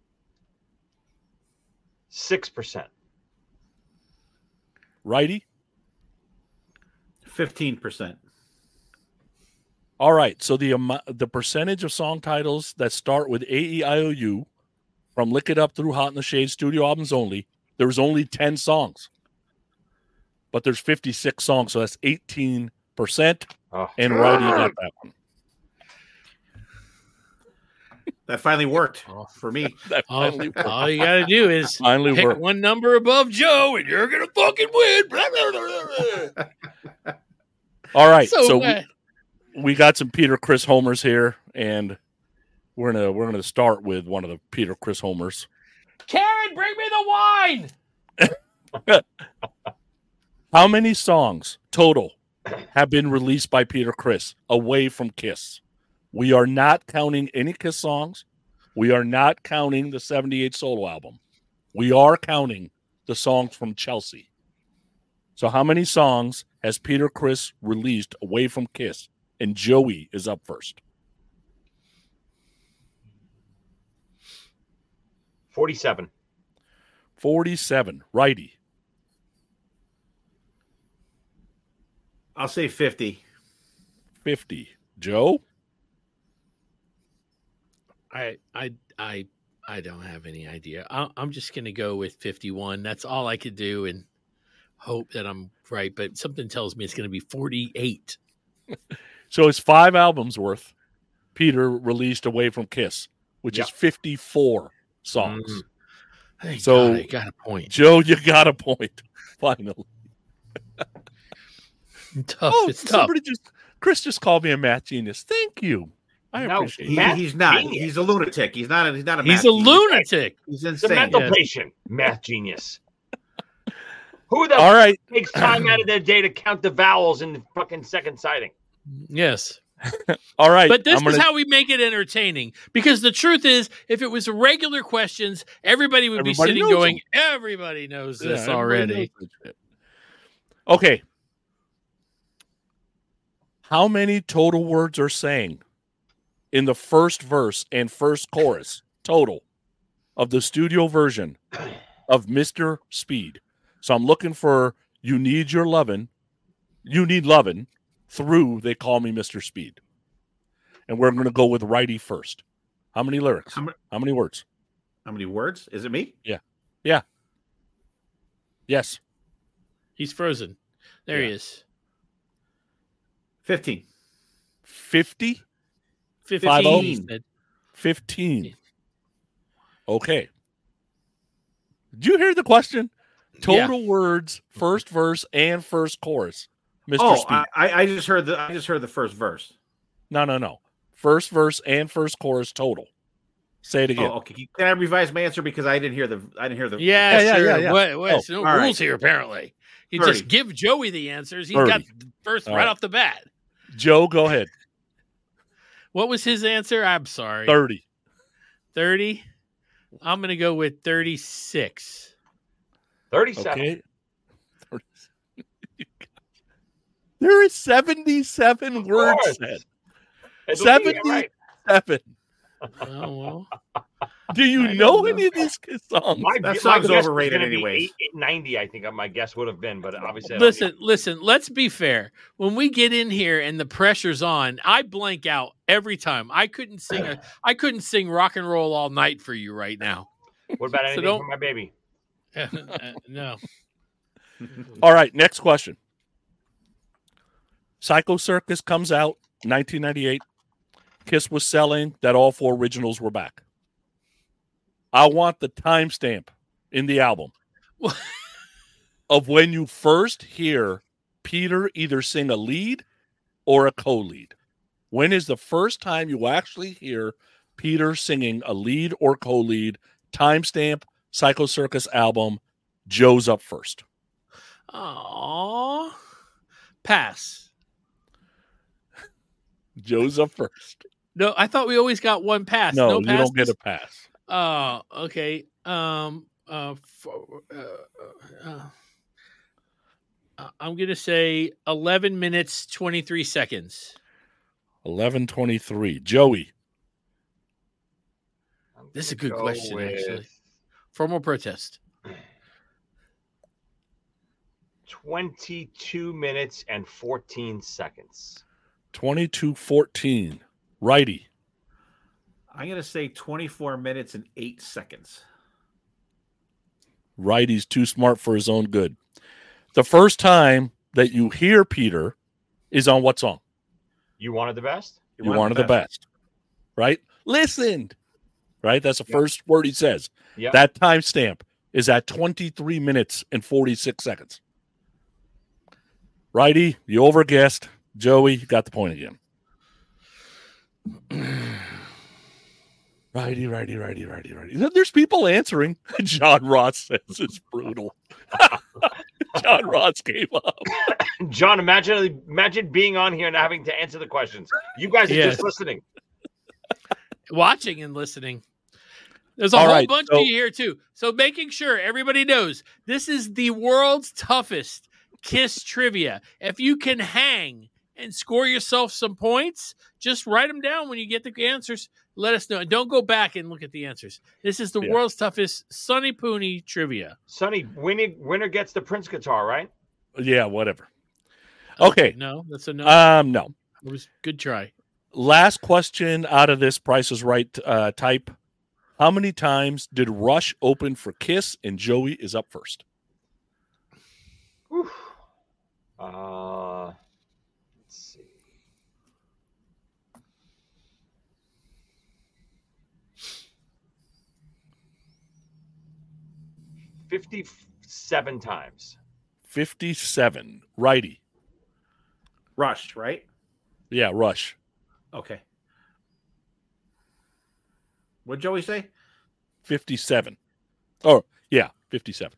6%. Righty? 15%. All right, so the percentage of song titles that start with A-E-I-O-U from Lick It Up through Hot in the Shade studio albums only, there's only 10 songs. But there's 56 songs, so that's 18%. Oh. And Righty got that one. That finally worked for me. That finally worked. All you got to do is Finally pick worked. one number above Joe, and you're going to fucking win. Blah, blah, blah, blah. All right, So, so we got some Peter Chris homers here, and we're gonna start with one of the Peter Chris homers. Karen, bring me the wine. How many songs total have been released by Peter Chris away from Kiss? We are not counting any Kiss songs. We are not counting the 78 solo album. We are counting the songs from Chelsea. So how many songs has Peter Chris released away from Kiss? And Joey is up first. 47. 47. Righty. I'll say 50. 50. Joe? I don't have any idea. I'm just going to go with 51. That's all I could do and hope that I'm right. But something tells me it's going to be 48. So it's 5 albums worth Peter released away from Kiss, which is 54 songs. Thank So- God I got a point. Joe, you got a point. Finally. Tough. Oh, It's tough. Chris just called me a math genius. Thank you. I No, appreciate He, it. Math he's not. genius. He's a lunatic. He's not a He's math a genius. lunatic. He's It's a insane. mental Yeah. patient. Math genius. Who the All right. takes time out of their day to count the vowels in the fucking second sighting? Yes. All right. But this I'm is gonna- how we make it entertaining. Because the truth is, if it was regular questions, everybody would be Everybody sitting knows going, them. everybody knows Yeah, this everybody already. knows that shit. Okay. How many total words are saying in the first verse and first chorus total of the studio version of Mr. Speed? So I'm looking for You Need Your Lovin', You Need Lovin' through They Call Me Mr. Speed. And we're going to go with righty first. How many lyrics? How many words? How many words? Is it me? Yeah. Yes. He's frozen. There he is. 15. 50? 15. He said. 15. Okay. Did you hear the question? Total words, first verse and first chorus. Mr. Speed. I just heard the first verse. No. First verse and first chorus total. Say it again. Oh, okay. Can I revise my answer because I didn't hear the Yeah, sure. Yeah. What, there's no rules right. here, apparently. You 30. just give Joey the answers. He 30. got the first right off the bat. Joe, go ahead. What was his answer? I'm sorry. 30. 30? I'm going to go with 36. 37. Okay. There is 77 words said. It'll be right. 77. Oh, well. Do you know any of these songs? That song's guess was overrated gonna be anyways. 890, I think my guess would have been, but obviously I don't Listen, let's be fair. When we get in here and the pressure's on, I blank out every time. I couldn't sing Rock and Roll All Night for you right now. What about anything don't- for my baby? No. All right, next question. Psycho Circus comes out 1998. Kiss was selling that all four originals were back. I want the timestamp in the album of when you first hear Peter either sing a lead or a co-lead. When is the first time you actually hear Peter singing a lead or co-lead? Timestamp, Psycho Circus album. Joe's up first. Aww. Pass. Joe's up first. No, I thought we always got one pass. No, No you don't get passes? a pass. Oh, okay. I'm gonna say 11 minutes 23 seconds. 11:23. Joey. This is a good Go question, with actually. Formal protest. 22 minutes and 14 seconds. 22:14. Righty. I'm going to say 24 minutes and 8 seconds. Righty's too smart for his own good. The first time that you hear Peter is on what song? You wanted the best? You wanted the best. Right? Listened. Right? That's the first word he says. Yeah. That timestamp is at 23 minutes and 46 seconds. Righty, you overguessed. Joey, you got the point again. Righty. There's people answering. John Ross says it's brutal. John Ross gave up. John, imagine being on here and having to answer the questions. You guys are Yes. just listening. Watching and listening. There's a All whole right, bunch so- of you here, too. So making sure everybody knows this is the world's toughest Kiss trivia. If you can hang and score yourself some points, just write them down when you get the answers. Let us know. And don't go back and look at the answers. This is the world's toughest Sonny Pooney trivia. Sonny, winner gets the Prince guitar, right? Yeah, whatever. Okay. No, that's a no. No. It was good try. Last question out of this Price is Right type. How many times did Rush open for Kiss? And Joey is up first. Whew. Let's see. 57 times. 57. Righty. Rush, right? Yeah, Rush. Okay. What'd Joey say? 57. Oh, yeah, 57.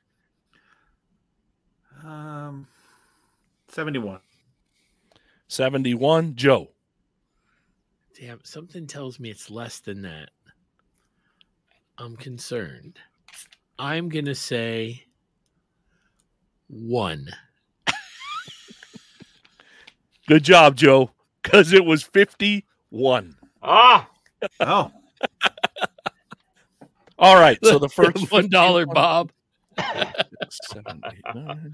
71. 71. Joe. Damn, something tells me it's less than that. I'm concerned. I'm going to say 1. Good job, Joe. because it was 51. Ah, Oh, All right. So the first $1, Bob. 7, 8, 9.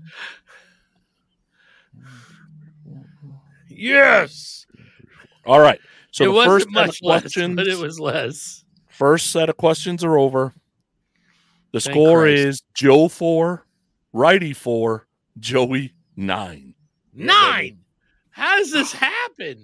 Yes. All right. So it the wasn't first set of much less, questions, but it was less. first set of questions are over. The Thank score Christ. is Joe 4, Righty 4, Joey 9. 9. How does this happen?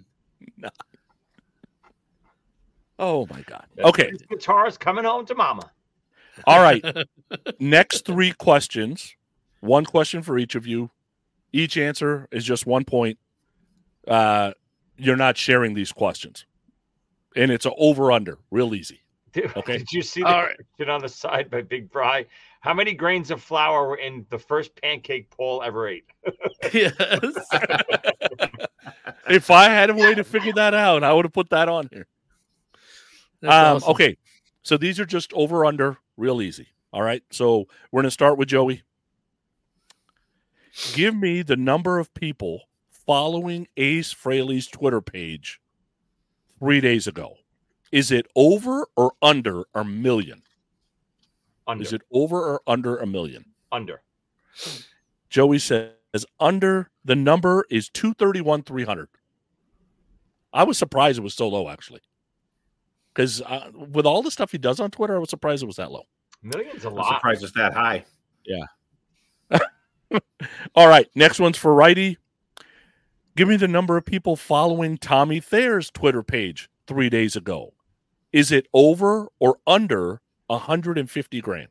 Oh my God. Okay. this guitarist coming home to mama. All right. Next 3 questions. 1 question for each of you. Each answer is just 1 point. You're not sharing these questions. And it's an over-under. Real easy. Okay. Did you see the All right. question on the side by Big Fry? How many grains of flour were in the first pancake Paul ever ate? Yes. If I had a way to figure that out, I would have put that on here. That's awesome. Okay. So these are just over-under. Real easy. All right. So we're going to start with Joey. Give me the number of people following Ace Frehley's Twitter page 3 days ago. Is it over or under a million? Under. Is it over or under a million? Under. Joey says under. The number is 231,300. I was surprised it was so low, actually. Because with all the stuff he does on Twitter, I was surprised it was that low. Million's a I'm lot. surprised it's that high. All right. Next one's for Righty. Give me the number of people following Tommy Thayer's Twitter page 3 days ago. Is it over or under 150 grand?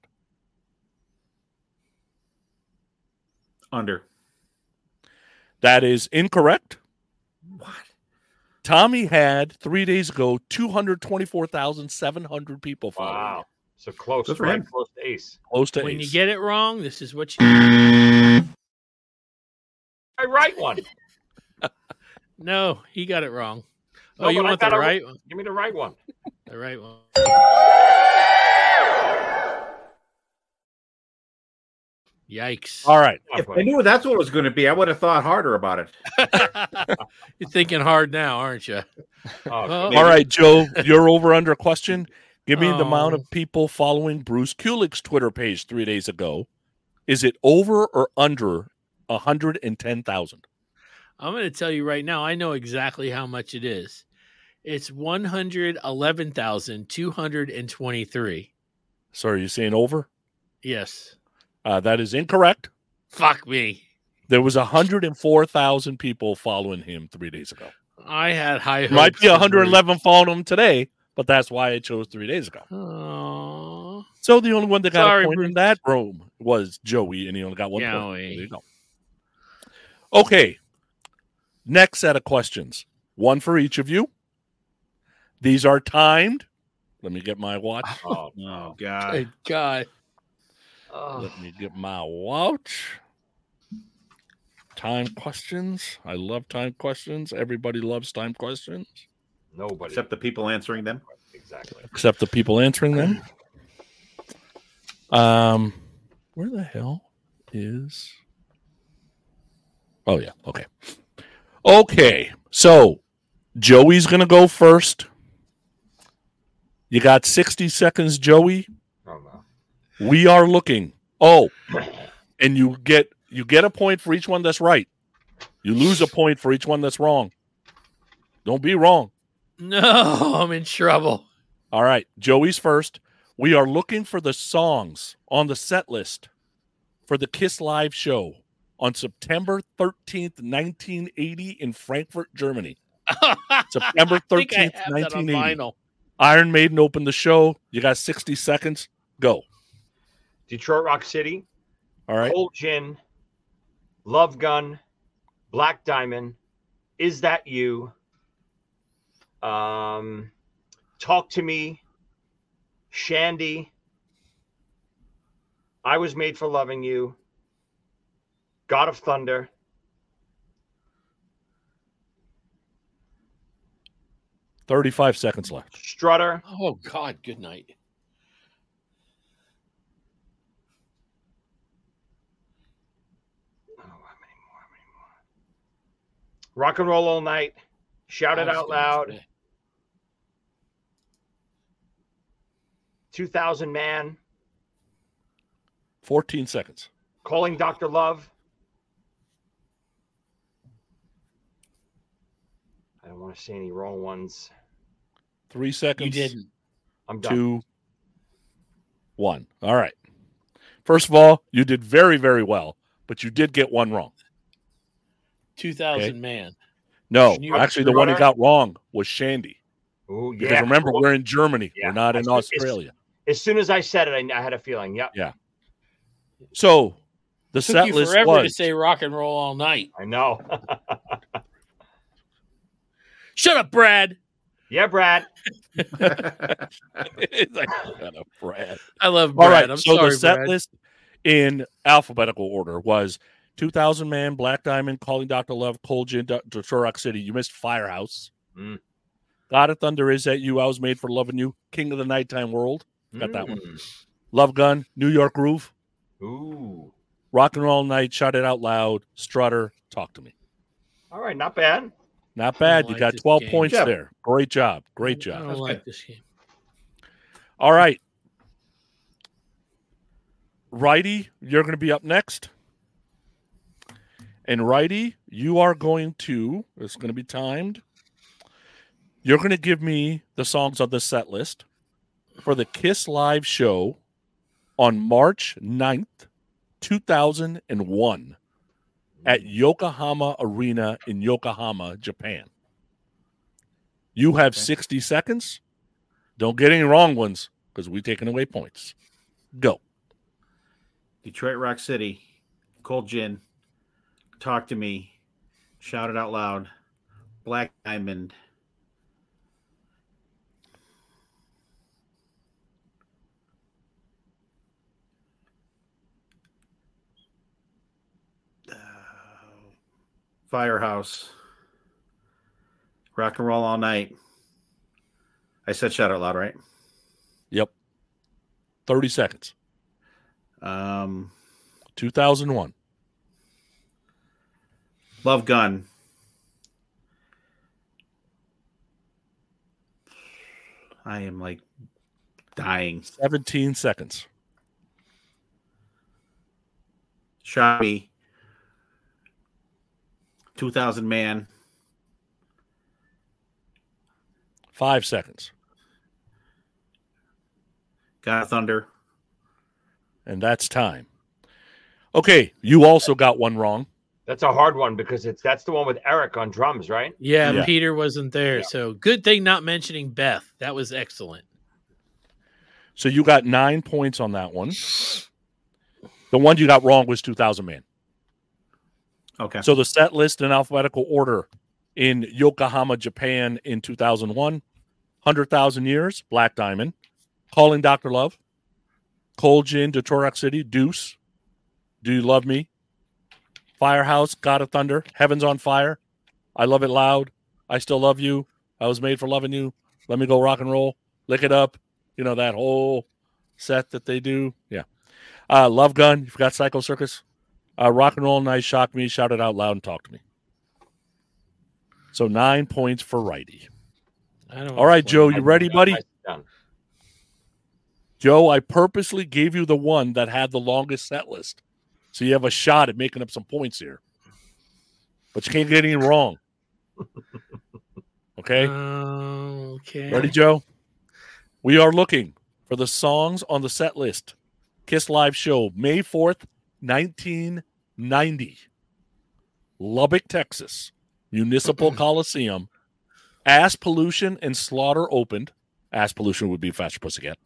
Under. That is incorrect. What? Tommy had 3 days ago 224,700 people following. Wow. So close, Good for right? him. Close to Ace. Close to When you Ace. get it wrong, this is what you. I write one. No, he got it wrong. No, Oh, you but I want the gotta- right one? Give me the right one. The right one. Yikes. All right. If I knew that's what it was going to be, I would have thought harder about it. You're thinking hard now, aren't you? Oh, Oh. maybe- All right, Joe, your over under question. Give me the amount Oh. of people following Bruce Kulick's Twitter page 3 days ago. Is it over or under 110,000? I'm going to tell you right now, I know exactly how much it is. It's 111,223. So are you saying over? Yes. That is incorrect. Fuck me. There was 104,000 people following him 3 days ago. I had high hopes. Might be for 111 following him today, but that's why I chose 3 days ago. Bruce. Aw. So the only one that got Sorry, a point in Bruce. that room was Joey, and he only got 1 point. Joey. There you go. Okay. Next set of questions. One for each of you. These are timed. Let me get my watch. Oh, Oh, God. Good God. oh. Let me get my watch. Time questions. I love time questions. Everybody loves time questions, Nobody. Except the people answering them. Exactly. except the people answering them. Where the hell is? Oh yeah. Okay. Okay. So Joey's gonna go first. You got 60 seconds, Joey. Oh, no. We are looking. Oh, and you get a point for each one that's right. You lose a point for each one that's wrong. Don't be wrong. No, I'm in trouble. All right, Joey's first. We are looking for the songs on the set list for the Kiss Live show on September 13th, 1980 in Frankfurt, Germany. September I think I 13th, have that on 1980. vinyl. Iron Maiden opened the show. You got 60 seconds. Go. Detroit Rock City, All right. Cold Gin, Love Gun, Black Diamond, Is That You? Talk to Me, Shandy, I Was Made for Loving You, God of Thunder, 35 seconds left. Strutter, Oh, God. Good night. Rock and Roll All Night, Shout It I was Out gonna Loud. say. 2000 Man. 14 seconds. Calling Dr. Love. I don't want to say any wrong ones. 3 seconds. You didn't. I'm done. 2, 1. All right. First of all, you did very, very well, but you did get one wrong. 2000 Okay. Man. No, New actually, the one he got wrong was Shandy. Ooh, Because yeah. remember, we're in Germany. Yeah. We're not in It's- Australia. As soon as I said it, I had a feeling. Yep. Yeah. So the Took set you list forever to was say rock and roll all night. I know. Shut up, Brad. Yeah, Brad. It's like, shut up, Brad. I love Brad. All right. I'm So sorry, the set Brad. list in alphabetical order was 2000 Man, Black Diamond, Calling Dr. Love, Cold Gin, Detroit Rock City. You missed Firehouse. Mm. God of Thunder, Is That You? I Was Made for Loving You. King of the Nighttime World. Got that one. Mm. Love Gun, New York Groove, Ooh. Rock and Roll Night, Shout It Out Loud, Strutter, Talk to Me. All right, not bad. Not bad. I You like got this 12 game. points Good job. there. Great job. Great I job. don't like this game. All right. Righty, you're going to be up next. And Righty, you are going to, it's going to be timed. You're going to give me the songs on the set list for the Kiss Live show on March 9th, 2001 at Yokohama Arena in Yokohama, Japan. You have 60 seconds. Don't get any wrong ones because we're taking away points. Go. Detroit Rock City, Cold Gin, Talk to Me, Shout It Out Loud, Black Diamond, Firehouse, Rock and Roll All Night. I said Shout Out Loud, right? Yep. 30 seconds. 2001. Love Gun. I am like dying. 17 seconds. Shabby. 2000 Man. 5 seconds. God of Thunder. And that's time. Okay. You also got one wrong. That's a hard one because that's the one with Eric on drums, right? Yeah, Yeah. Peter wasn't there. Yeah. So good thing not mentioning Beth. That was excellent. So you got 9 points on that one. The one you got wrong was 2000 Man. Okay. So the set list in alphabetical order in Yokohama, Japan in 2001, 100,000 Years, Black Diamond, Calling Dr. Love, Cold Gin, Detroit Rock City, Deuce, Do You Love Me, Firehouse, God of Thunder, Heaven's on Fire, I Love It Loud, I Still Love You, I Was Made for Loving You, Let Me Go Rock and Roll, Lick It Up, you know, that whole set that they do. Yeah. Love Gun, you forgot Psycho Circus, Rock and Roll Night, Shock Me, Shout It Out Loud, and Talk to Me. So 9 points for Righty. I don't All right, Joe, you I- ready, buddy? Done. Joe, I purposely gave you the one that had the longest set list. So you have a shot at making up some points here. But you can't get any wrong. Okay? Okay. Ready, Joe? We are looking for the songs on the set list. Kiss Live Show, May 4th, 1990. Lubbock, Texas. Municipal Coliseum. Ass Pollution and Slaughter opened. Ass Pollution would be Faster Pussycat.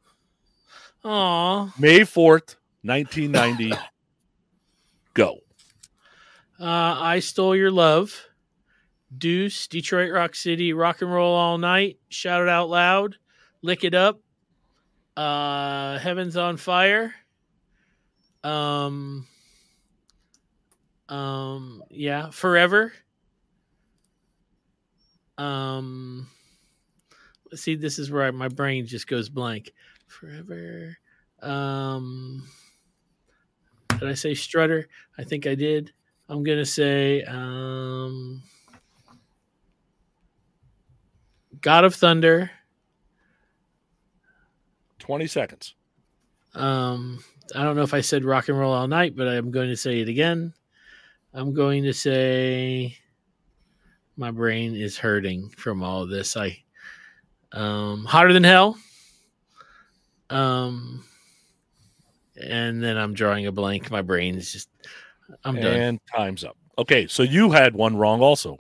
Aw. May 4th, 1990. Go. I Stole Your Love. Deuce, Detroit Rock City, Rock and Roll All Night, Shout It Out Loud, Lick It Up, Heaven's on Fire. Yeah, Forever. See, this is where my brain just goes blank. Forever. Did I say Strutter? I think I did. I'm gonna say God of Thunder. 20 seconds. I don't know if I said Rock and Roll All Night, but I'm going to say it again. I'm going to say my brain is hurting from all of this. Hotter Than Hell. And then I'm drawing a blank. My brain is just, I'm done. And time's up. Okay, so you had one wrong also.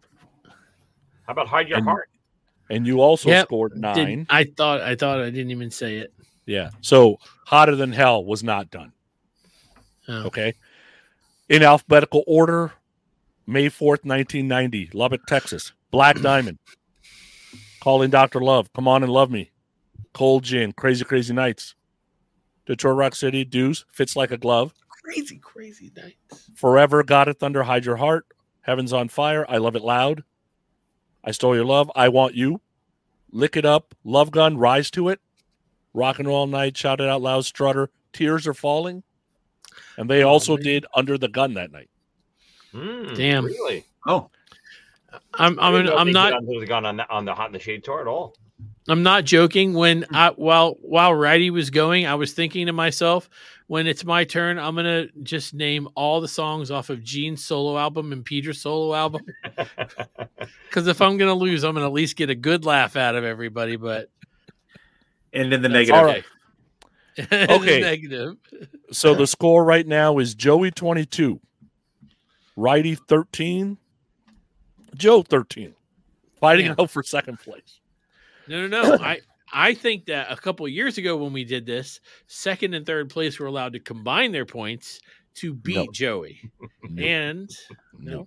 How about Hide Your Heart? And you also Yep. scored 9. I thought I didn't even say it. Yeah. So Hotter Than Hell was not done. Oh. Okay. In alphabetical order, May 4th, 1990, Lubbock, Texas. Black Diamond. Calling Dr. Love. Come On and Love Me. Cold Gin. Crazy, Crazy Nights. Detroit Rock City. Deuce. Fits Like a Glove. Crazy, crazy nights. Forever. God of Thunder. Hide Your Heart. Heaven's on Fire. I Love It Loud. I Stole Your Love. I Want You. Lick It Up. Love Gun. Rise to It. Rock and Roll All Night. Shout It Out Loud. Strutter. Tears Are Falling. And they also did Under the Gun that night. Damn. Really? Oh, I'm not under the gun on the Hot in the Shade tour at all. I'm not joking. When while Righty was going, I was thinking to myself, when it's my turn, I'm gonna just name all the songs off of Gene's solo album and Peter's solo album. Because if I'm gonna lose, I'm gonna at least get a good laugh out of everybody. But and in the that's negative. All right. Okay. Negative. So the score right now is Joey 22, Righty 13, Joe 13, fighting Yeah. out for second place. No. I think that a couple of years ago when we did this, second and third place were allowed to combine their points to beat No. Joey. And no.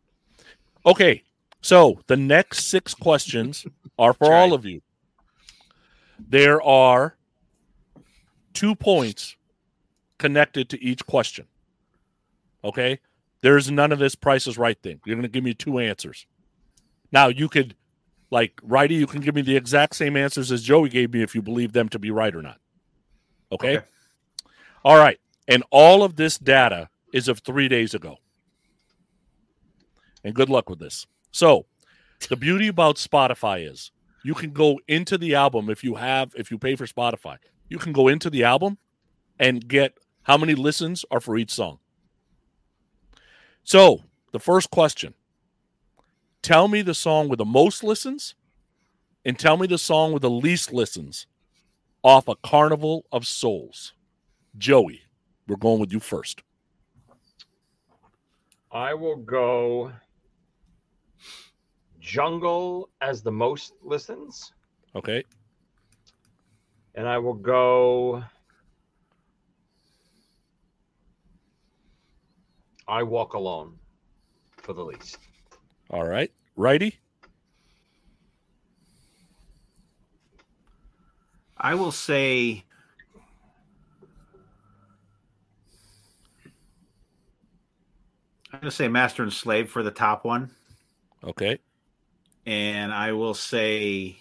Okay, so the next 6 questions are for Try. all of you. There are 2 points connected to each question. Okay? There's none of this Price is Right thing. You're going to give me 2 answers. Now, you could, like, Righty, you can give me the exact same answers as Joey gave me if you believe them to be right or not. Okay? All right. And all of this data is of 3 days ago. And good luck with this. So, the beauty about Spotify is you can go into the album if you pay for Spotify. You can go into the album and get how many listens are for each song. So, the first question. Tell me the song with the most listens and tell me the song with the least listens off a Carnival of Souls. Joey, we're going with you first. I will go Jungle as the most listens. Okay. And I will go I Walk Alone for the least. All right. Righty? I will say I'm going to say Master and Slave for the top one. Okay. And I will say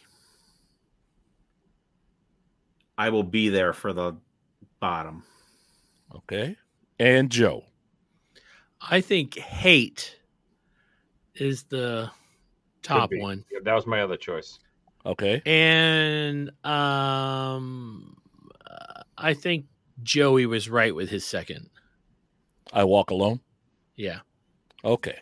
I Will Be There for the bottom. Okay. And Joe? I think Hate is the top Could be. one. Yeah, that was my other choice. Okay. And I think Joey was right with his second. I Walk Alone? Yeah. Okay.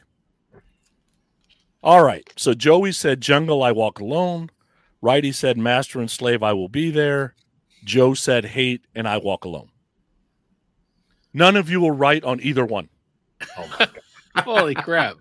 All right. So Joey said Jungle, I Walk Alone. Righty said Master and Slave, I Will Be There. Joe said Hate and I Walk Alone. None of you were right on either one. Oh my god. Holy crap.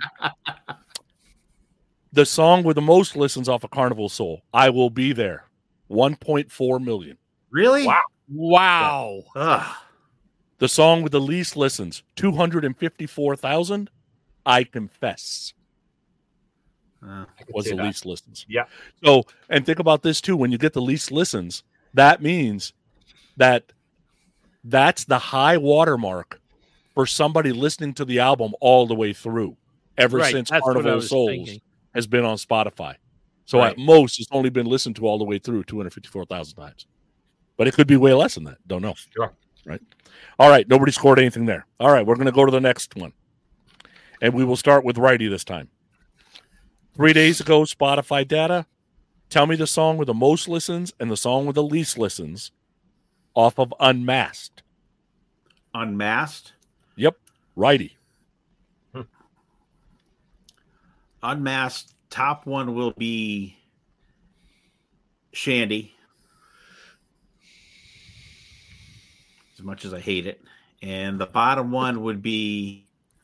The song with the most listens off of Carnival Soul, I Will Be There. 1.4 million. Really? Wow. Wow. Ugh. The song with the least listens, 254,000. I Confess I could was see the that. least listens. Yeah. So, and think about this too. When you get the least listens, that means that that's the high watermark for somebody listening to the album all the way through ever Right, since that's what I Carnival of was Souls thinking. has been on Spotify. So Right. at most, it's only been listened to all the way through 254,000 times. But it could be way less than that. Don't know. Sure. Right. All right. Nobody scored anything there. All right. We're going to go to the next one. And we will start with Righty this time. 3 days ago, Spotify data, Tell me the song with the most listens and the song with the least listens off of Unmasked. Unmasked? Yep. Righty. Unmasked, top one will be Shandy. As much as I hate it. And the bottom one would be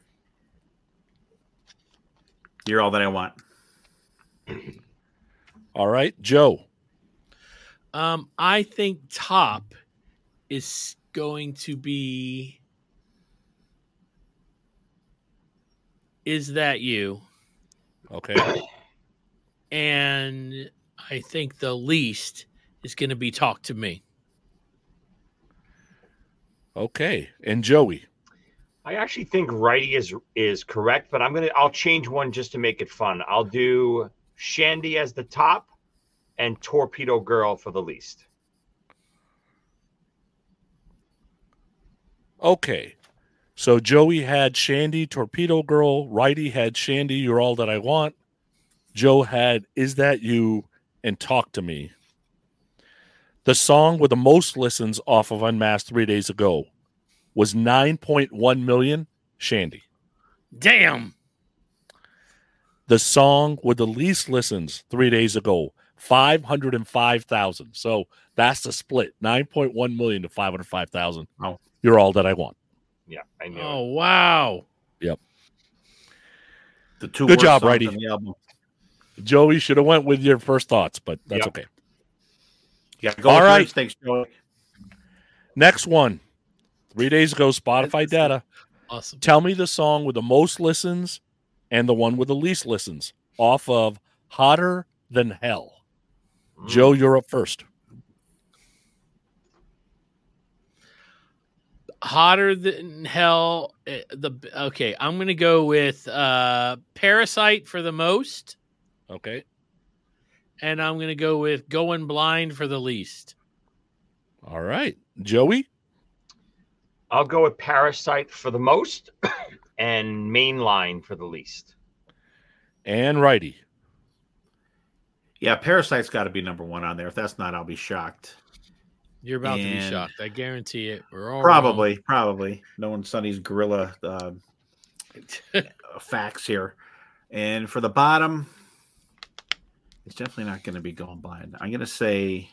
You're All That I Want. All right. Joe. I think top is going to be Is That You? Okay. And I think the least is going to be Talk to Me. Okay. And Joey. I actually think righty is correct, but I'll change one just to make it fun. I'll do Shandy as the top and Torpedo Girl for the least. Okay. So Joey had Shandy, Torpedo Girl. Righty had Shandy, You're All That I Want. Joe had Is That You and Talk to Me. The song with the most listens off of Unmasked 3 days ago was 9.1 million, Shandy. Damn. The song with the least listens 3 days ago, 505,000. So that's the split, 9.1 million to 505,000. Oh. You're All That I Want. Yeah, I knew Oh, wow. Yep. The two Good worst job, songs Righty. on the album. Joey should have went with your first thoughts, but that's Yep. okay. Yeah, go All with right. yours. Thanks, Joey. Next one. 3 days ago, Spotify data. Awesome. Tell me the song with the most listens and the one with the least listens off of Hotter Than Hell. Joe, you're up first. Hotter Than Hell. Okay, I'm going to go with Parasite for the most, Okay. and I'm going to go with Going Blind for the least. All right. Joey? I'll go with Parasite for the most and Mainline for the least. And Righty. Yeah, Parasite's got to be number one on there. If that's not, I'll be shocked. You're about to be And- shocked. I guarantee it. We're all Probably. Knowing Sonny's gorilla wrong. facts here. And for the bottom, it's definitely not going to be Going Blind. I'm going to say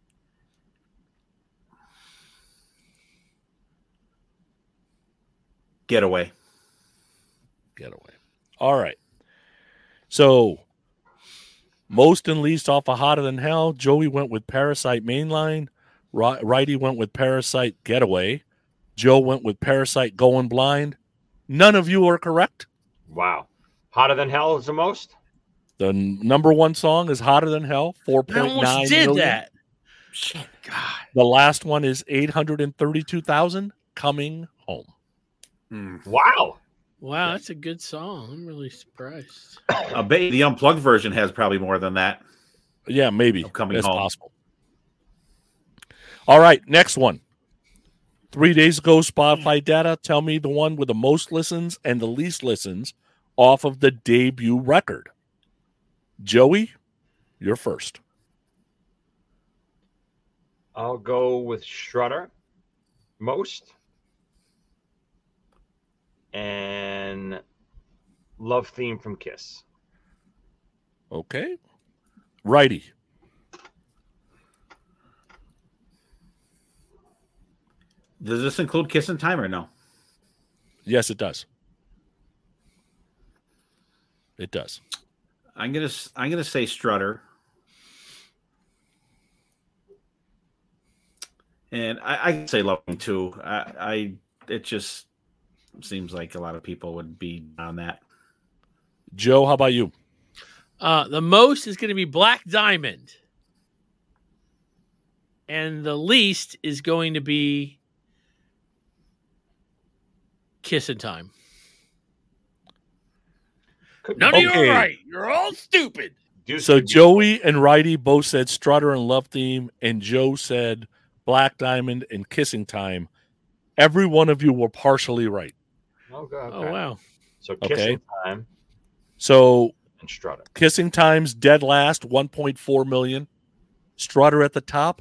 Getaway. Getaway. All right. So, most and least off of Hotter Than Hell. Joey went with Parasite Mainline. Righty went with Parasite Getaway. Joe went with Parasite Going Blind. None of you are correct. Wow. Hotter Than Hell is the most? The number one song is Hotter Than Hell, I 4.9 almost did million. that. Shit. God. The last one is 832,000, Coming Home. Wow. Wow, that's a good song. I'm really surprised. I bet the unplugged version has probably more than that. Yeah, maybe. Coming That's Home. possible. All right, next one. 3 days ago, Spotify data. Tell me the one with the most listens and the least listens off of the debut record. Joey, you're first. I'll go with Strutter most and Love Theme from Kiss. Okay. Righty. Does this include Kissing Time or no? Yes, it does. It does. I'm gonna say Strutter. And I can say Loving too. It just seems like a lot of people would be on that. Joe, how about you? The most is going to be Black Diamond. And the least is going to be Kissin' Time. None of you Okay. are right. You're all stupid. Deuce So could be- Joey and Righty both said Strutter and Love Theme, and Joe said Black Diamond and Kissing Time. Every one of you were partially right. Okay. Oh, wow. So Okay. Kissing Time. So and Strutter. Kissing Time's dead last, 1.4 million. Strutter at the top,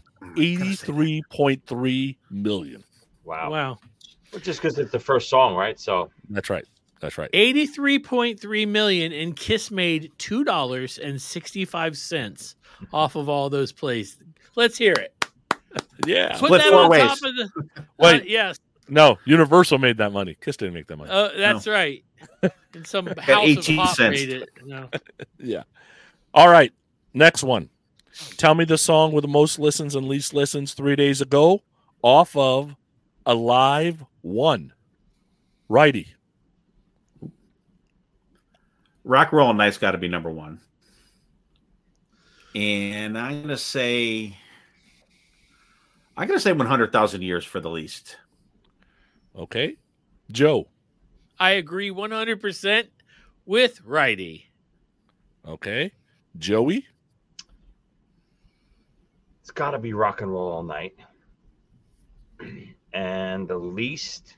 83.3 million. Wow. Wow. Well, just because it's the first song, right? So That's right. That's right. 83.3 million, and Kiss made $2.65 off of all those plays. Let's hear it. Yeah. Put Split that 4 on ways. top of the. Wait. Yes. No, Universal made that money. Kiss didn't make that money. That's right. In some house of 18 pop cents. made it. No. Yeah. All right. Next one. Tell me the song with the most listens and least listens 3 days ago off of Alive 1. Righty. Rock Roll All Night's got to be number 1. And I'm going to say 100,000 Years for the least. Okay. Joe. I agree 100% with Righty. Okay. Joey. it's got to be Rock and Roll All Night. And the least,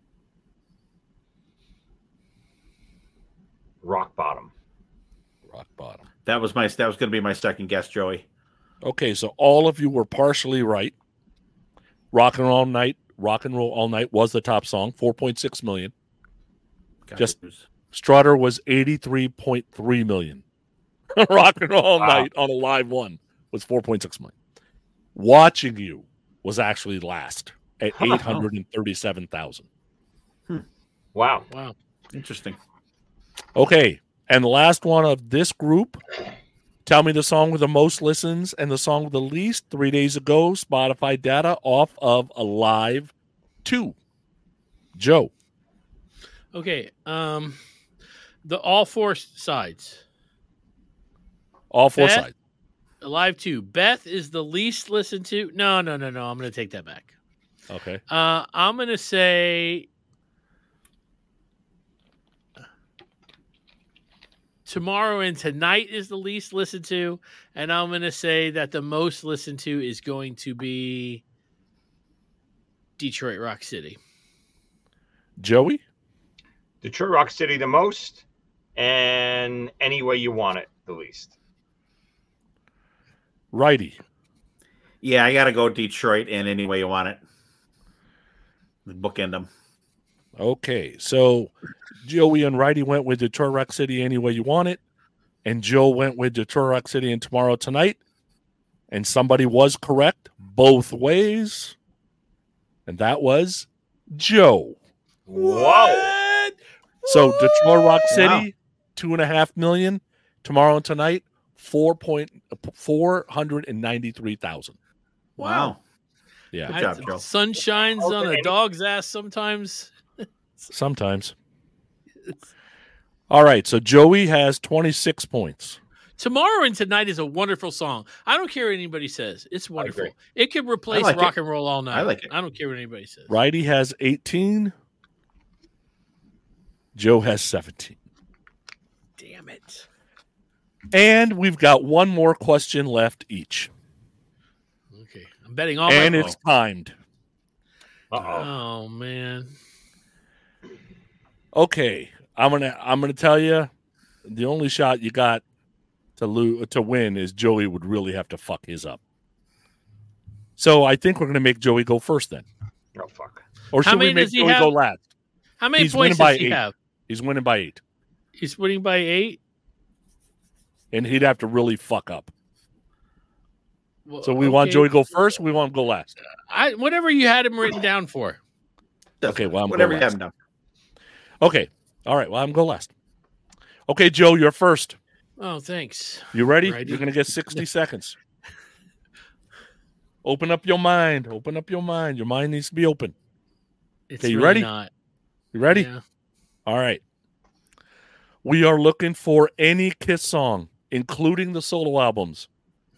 Rock Bottom. Rock Bottom. That was going to be my second guess, Joey. Okay, so all of you were partially right. Rock and Roll All Night was the top song, 4.6 million. Just Strutter was 83.3 million. Rock and Roll All Night on a live one was 4.6 million. Watching You was actually last at 837,000. Wow. Wow. Interesting. Okay, and the last one of this group, tell me the song with the most listens and the song with the least 3 days ago, Spotify data off of Alive 2. Joe. Okay. The all four sides. All four Beth? sides. Alive 2. Beth is the least listened to. No. I'm going to take that back. Okay. I'm going to say Tomorrow and Tonight is the least listened to, and I'm going to say that the most listened to is going to be Detroit Rock City. Joey? Detroit Rock City the most, and Any Way You Want It the least. Righty. Yeah, I got to go Detroit and Any Way You Want It. Bookend them. Okay, so Joey and Righty went with Detroit Rock City Any Way You Want It, and Joe went with Detroit Rock City and Tomorrow Tonight, and somebody was correct both ways, and that was Joe. Whoa. So Detroit Rock City, Wow. 2.5 million. Tomorrow and Tonight, 493,000. Wow. Yeah, Good job, Joe. Sun shines on a dog's ass sometimes. sometimes. All right, so Joey has 26 points. Tomorrow and Tonight is a wonderful song. I don't care what anybody says. It's wonderful. agree. It could replace like Rock it. and Roll All Night. I like it. I don't care what anybody says. Righty has 18. Joe has 17. Damn it. And we've got one more question left each. Okay. I'm betting all And my it's timed. Uh-oh. Oh man. Okay. I'm gonna tell you the only shot you got to win is Joey would really have to fuck his up. So I think we're gonna make Joey go first then. Oh, fuck. Or How should we many make does he Joey have? go last? How many He's winning points by does he 8. have? He's winning by 8. He's winning by 8. And he'd have to really fuck up. Well, So we want okay. Joey to go first, we want him to go last. Whatever you had him written down for. Okay, well, I'm whatever going you have last. done. Okay. All right, well, I'm going last. Okay, Joe, you're first. Oh, thanks. You ready? Righty. You're going to get 60 seconds. Open up your mind. Open up your mind. Your mind needs to be open. It's Okay, you really ready? Not. You ready? Yeah. All right. We are looking for any Kiss song, including the solo albums,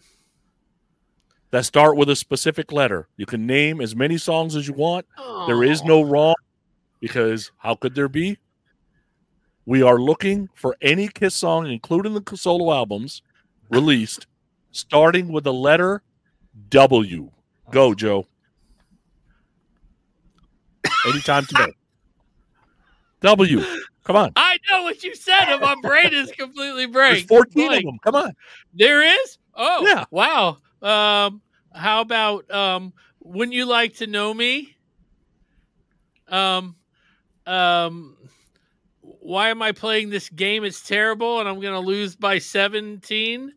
that start with a specific letter. You can name as many songs as you want. There is no wrong, because how could there be? We are looking for any Kiss song, including the solo albums, released, starting with the letter W. Go, Joe. Anytime today. W. Come on. I know what you said, and my brain is completely There's blank. 14 Blank. of them. Come on. There is? Oh, Yeah. wow. How about Wouldn't You Like to Know Me? Why am I playing this game? It's terrible, and I'm going to lose by 17.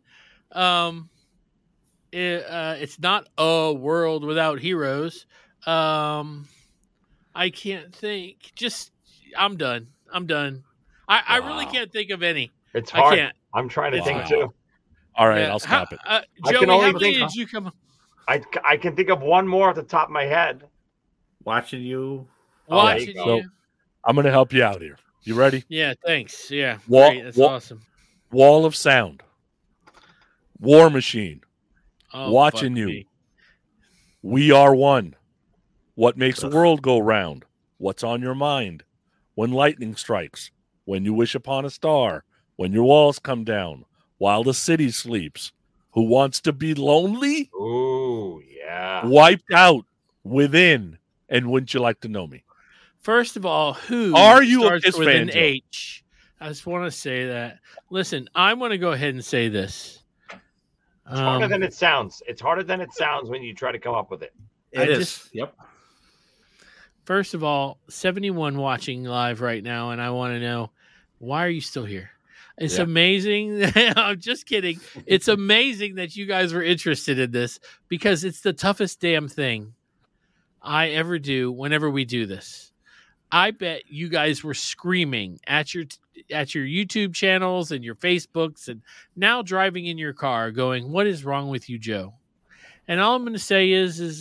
It's not A World Without Heroes. I can't think. I'm done. I really Wow. can't think of any. It's I hard. can't. I'm trying to It's think hard. too. All right, Yeah. I'll stop it. I Joey, can how only many think- did you come I can think of one more at the top of my head. Watching you. watching go. you? So- I'm going to help you out here. You ready? Yeah, thanks. Yeah, Wall- great. That's wall- awesome. Wall of Sound. War Machine. Oh, Watching fuck You. me. We Are One. What Makes the World Go Round? What's on Your Mind? When Lightning Strikes. When You Wish Upon a Star. When Your Walls Come Down. While the City Sleeps. Who Wants to Be Lonely? Ooh, yeah. Wiped Out. Within. And Wouldn't You Like to Know Me? First of all, who Are you a starts Kiss with fan, an Joe? H? I just want to say that. Listen, I want to go ahead and say this. It's harder than it sounds. It's harder than it sounds when you try to come up with it. It I is. just- Yep. First of all, 71 watching live right now, and I want to know, why are you still here? It's Yeah. amazing. I'm just kidding. It's amazing that you guys were interested in this because it's the toughest damn thing I ever do whenever we do this. I bet you guys were screaming at your YouTube channels and your Facebooks and now driving in your car going, "What is wrong with you, Joe?" And all I'm going to say is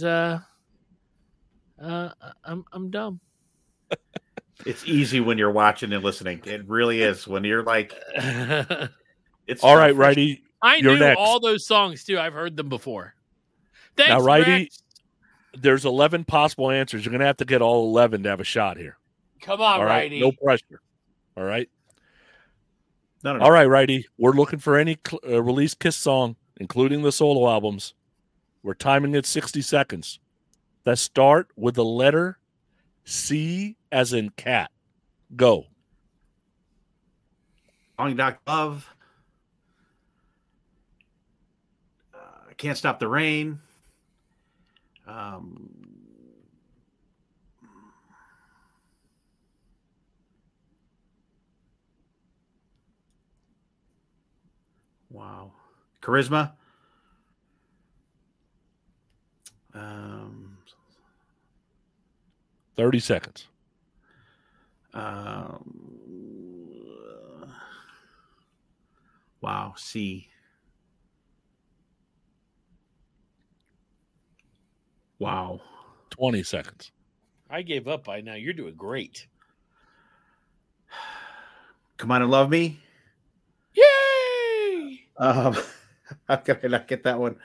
I'm dumb. It's easy when you're watching and listening. It really is. When you're like, I it's All tough. right, Righty. You're knew next. all those songs too. I've heard them before. Thanks, Now, Righty, Rex. there's 11 possible answers. You're going to have to get all 11 to have a shot here. Come on, All right? Righty. No pressure. All right? No. All right, Righty. We're looking for any released Kiss song, including the solo albums. We're timing it 60 seconds. That start with the letter C as in cat. Go. Calling Doc Love. Can't Stop the Rain. Wow. Charisma. 30 seconds. Wow. C. Wow. 20 seconds. I gave up by now. You're doing great. Come On and Love Me. Yay! How can I not get that one?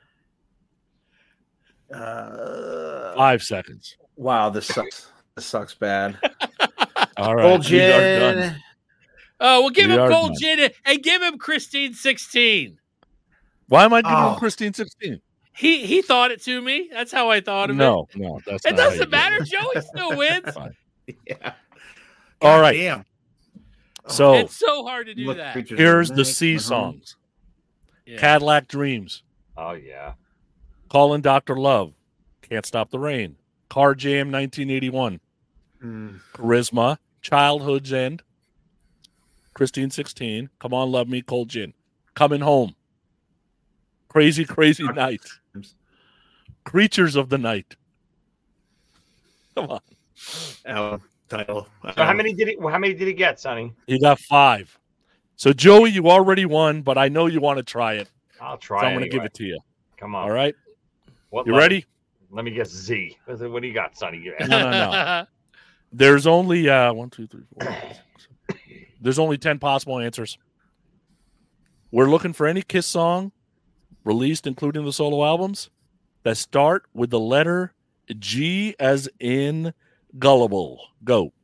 5 seconds. Wow, this sucks. This sucks bad. All right. Gold we are Gin. done. Oh, well, give We him are Gold done. Gin and give him Christine 16. Why am I giving Oh. him Christine 16? He thought it to me. That's how I thought of No, that's it. It not how you doesn't do matter. it. Joey still wins. Fine. Yeah. All right. Damn. So It's so hard to do Look, that. Creatures here's of the Night, C Went Home. songs. Yeah. Cadillac Dreams. Oh, yeah. Calling Dr. Love. Can't Stop the Rain. Car Jam 1981. Mm. Charisma. Childhood's End. Christine 16. Come On Love Me. Cold Gin. Coming Home. Crazy, Crazy Night. Creatures of the Night. Come on. Title. So how many did he get, Sonny? You got 5. So, Joey, you already won, but I know you want to try it. I'll So try. I'm going to give anyway. it to you. Come on. All right? What You letter? ready? Let me guess. Z. What do you got, Sonny? No. There's only 1, 2, 3, 4. 5, 6, 7. There's only 10 possible answers. We're looking for any Kiss song released, including the solo albums, that start with the letter G as in gullible. Go.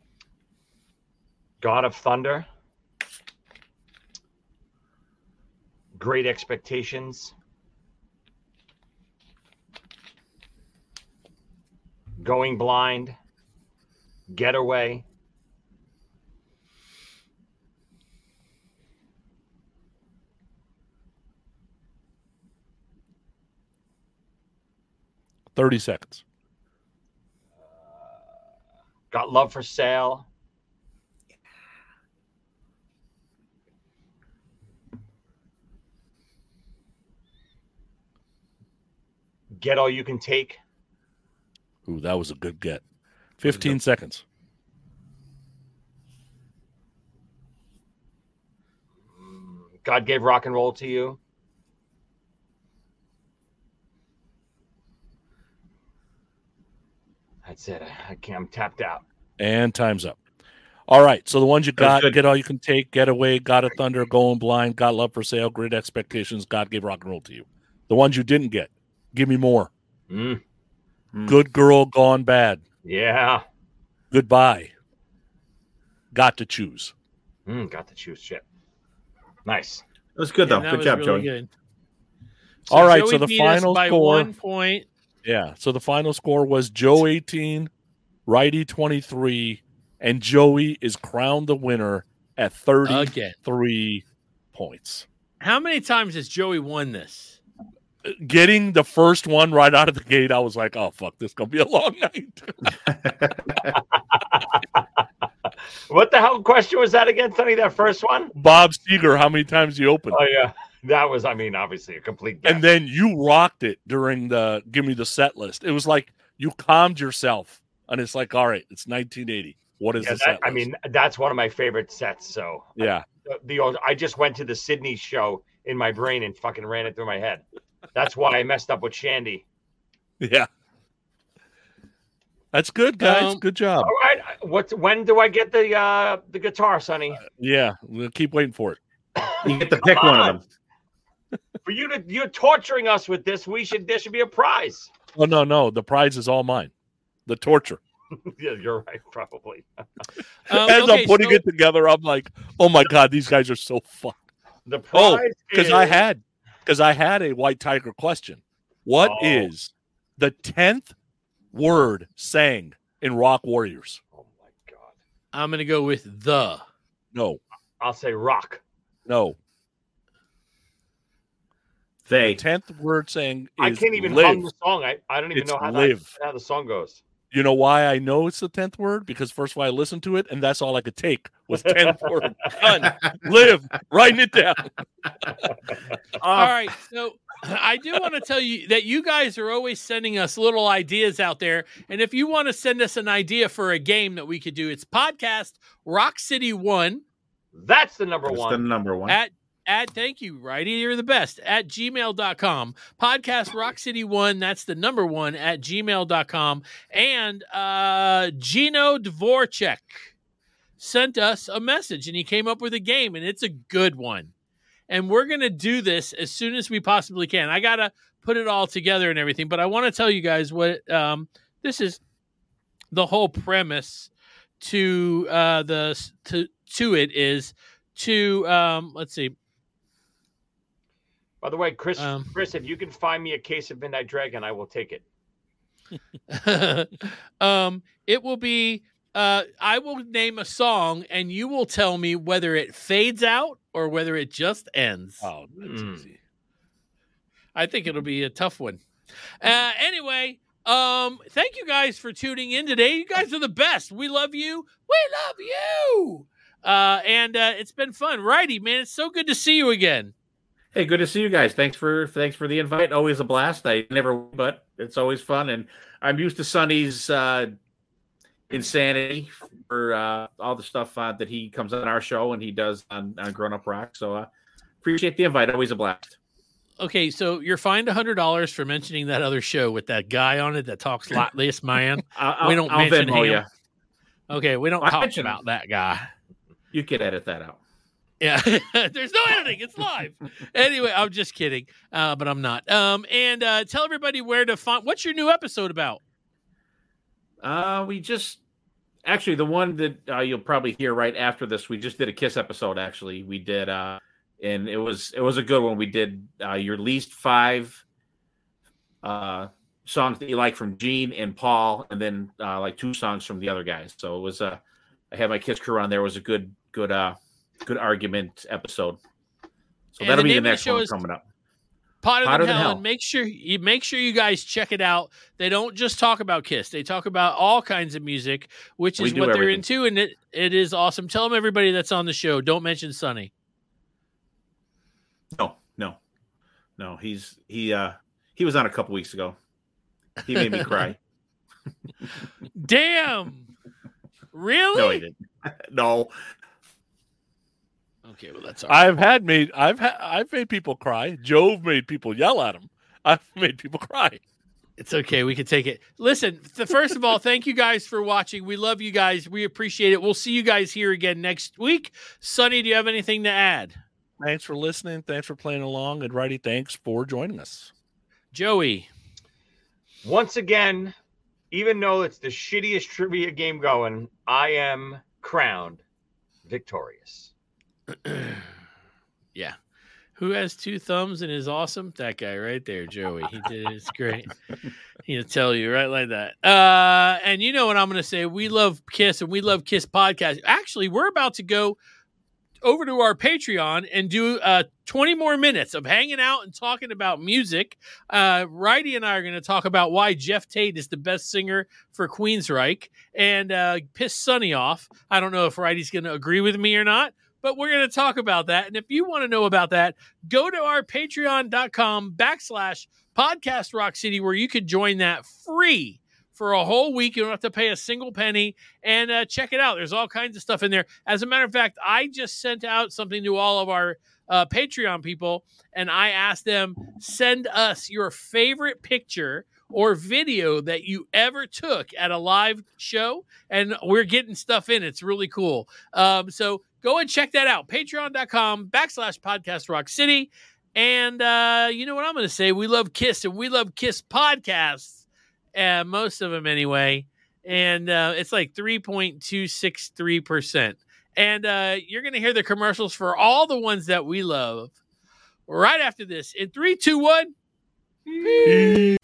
God of Thunder. Great Expectations. Going Blind. Getaway. 30 seconds. Got Love for Sale. Get All You Can Take. Ooh, that was a good get. 15 seconds. God Gave Rock and Roll to You. That's it. I can't. I'm tapped out. And time's up. All right. So the ones you That was got, good. Get All You Can Take, Getaway, Got a Thunder, Going Blind, Got Love for Sale, Great Expectations, God Gave Rock and Roll to You. The ones you didn't get, Give Me More, Good Girl Gone Bad, Yeah. Goodbye, Got to Choose. Got to choose shit. Nice. It was good, though. And that Good was job, really Joey. good. All right, so Joey the beat us final by score- 1 point. Yeah. So the final score was Joe 18, Righty 23, and Joey is crowned the winner at 33 Again. points. How many times has Joey won this? Getting the first one right out of the gate, I was like, oh, fuck, this is going to be a long night. What the hell question was that again, Sonny? That first one? Bob Seger, how many times you opened? Oh, yeah. That was, obviously a complete guess. And then you rocked it during the Give Me the Set List. It was like you calmed yourself, and it's like, all right, it's 1980. What is the set list? That's one of my favorite sets. So Yeah. I just went to the Sydney show in my brain and fucking ran it through my head. That's why I messed up with Shandy. Yeah. That's good, guys. Good job. All right. When do I get the guitar, Sonny? Yeah, we'll keep waiting for it. You get to pick one of them. For you're torturing us with this. There should be a prize. Oh, no. The prize is all mine. The torture. Yeah, you're right, probably. As I'm putting it together, I'm like, oh my God, these guys are so fucked. The prize because I had a White Tiger question. What is the 10th word sang in Rock Warriors? Oh my God. I'm going to go with the. No. I'll say rock. No. They. The 10th word sang is I can't even live. hum the song. I don't even It's know how the song goes. You know why I know it's the 10th word? Because first of all, I listened to it, and that's all I could take was 10th word. Done. Live. Writing it down. All right. So I do want to tell you that you guys are always sending us little ideas out there. And if you want to send us an idea for a game that we could do, it's podcast Rock City 1. That's the number That's one. the number one. Thank you, Righty. You're the best. At gmail.com. Podcast Rock City 1. That's the number 1 at gmail.com. And Gino Dvorchak sent us a message and he came up with a game and it's a good one. And we're going to do this as soon as we possibly can. I got to put it all together and everything, but I want to tell you guys what this is the whole premise to it is to let's see. By the way, Chris, if you can find me a case of Midnight Dragon, I will take it. It will be I will name a song and you will tell me whether it fades out or whether it just ends. Oh, that's easy. I think it'll be a tough one. Anyway, thank you guys for tuning in today. You guys are the best. We love you. We love you. And it's been fun. Righty, man, it's so good to see you again. Hey, good to see you guys. Thanks for the invite. Always a blast. I never, but it's always fun. And I'm used to Sonny's insanity for all the stuff that he comes on our show and he does on Grown Up Rock. So appreciate the invite. Always a blast. Okay, so you're fined $100 for mentioning that other show with that guy on it that talks like this, man. We don't mention him. You. Okay, we don't talk about that guy. You can edit that out. Yeah, there's no editing. It's live. Anyway, I'm just kidding, but I'm not. And tell everybody where to find. What's your new episode about? We just actually the one that you'll probably hear right after this. We just did a Kiss episode. Actually, we did, and it was a good one. We did your least 5 songs that you like from Gene and Paul, and then like 2 songs from the other guys. So it was I had my Kiss crew on there. It was a good argument episode. So And that'll the be the name of the next show one is coming up. Hotter Than Hell. And make sure you guys check it out. They don't just talk about Kiss. They talk about all kinds of music, which is what they're into, and it is awesome. Tell them everybody that's on the show. Don't mention Sonny. No. He was on a couple weeks ago. He made me cry. Damn. Really? No, he didn't. No. Okay, well that's all right. I've made people cry. Jove made people yell at him. I've made people cry. It's okay. We can take it. Listen, first of all, thank you guys for watching. We love you guys. We appreciate it. We'll see you guys here again next week. Sonny, do you have anything to add? Thanks for listening. Thanks for playing along. And Righty, thanks for joining us. Joey. Once again, even though it's the shittiest trivia game going, I am crowned victorious. Yeah. Who has 2 thumbs and is awesome? That guy right there, Joey. He did it. It's great. He'll tell you right like that. And you know what I'm going to say? We love Kiss and we love Kiss podcast. Actually, we're about to go over to our Patreon and do 20 more minutes of hanging out and talking about music. Righty and I are going to talk about why Jeff Tate is the best singer for Queensryche and piss Sonny off. I don't know if Righty's going to agree with me or not, but we're going to talk about that. And if you want to know about that, go to our patreon.com/Podcast Rock City, where you could join that free for a whole week. You don't have to pay a single penny, and check it out. There's all kinds of stuff in there. As a matter of fact, I just sent out something to all of our Patreon people, and I asked them, send us your favorite picture or video that you ever took at a live show, and we're getting stuff in. It's really cool. So go and check that out. Patreon.com/Podcast Rock City. And you know what I'm going to say? We love Kiss, and we love Kiss podcasts. Most of them anyway. And it's like 3.263%. And you're going to hear the commercials for all the ones that we love right after this. In 3, 2, 1. Peace.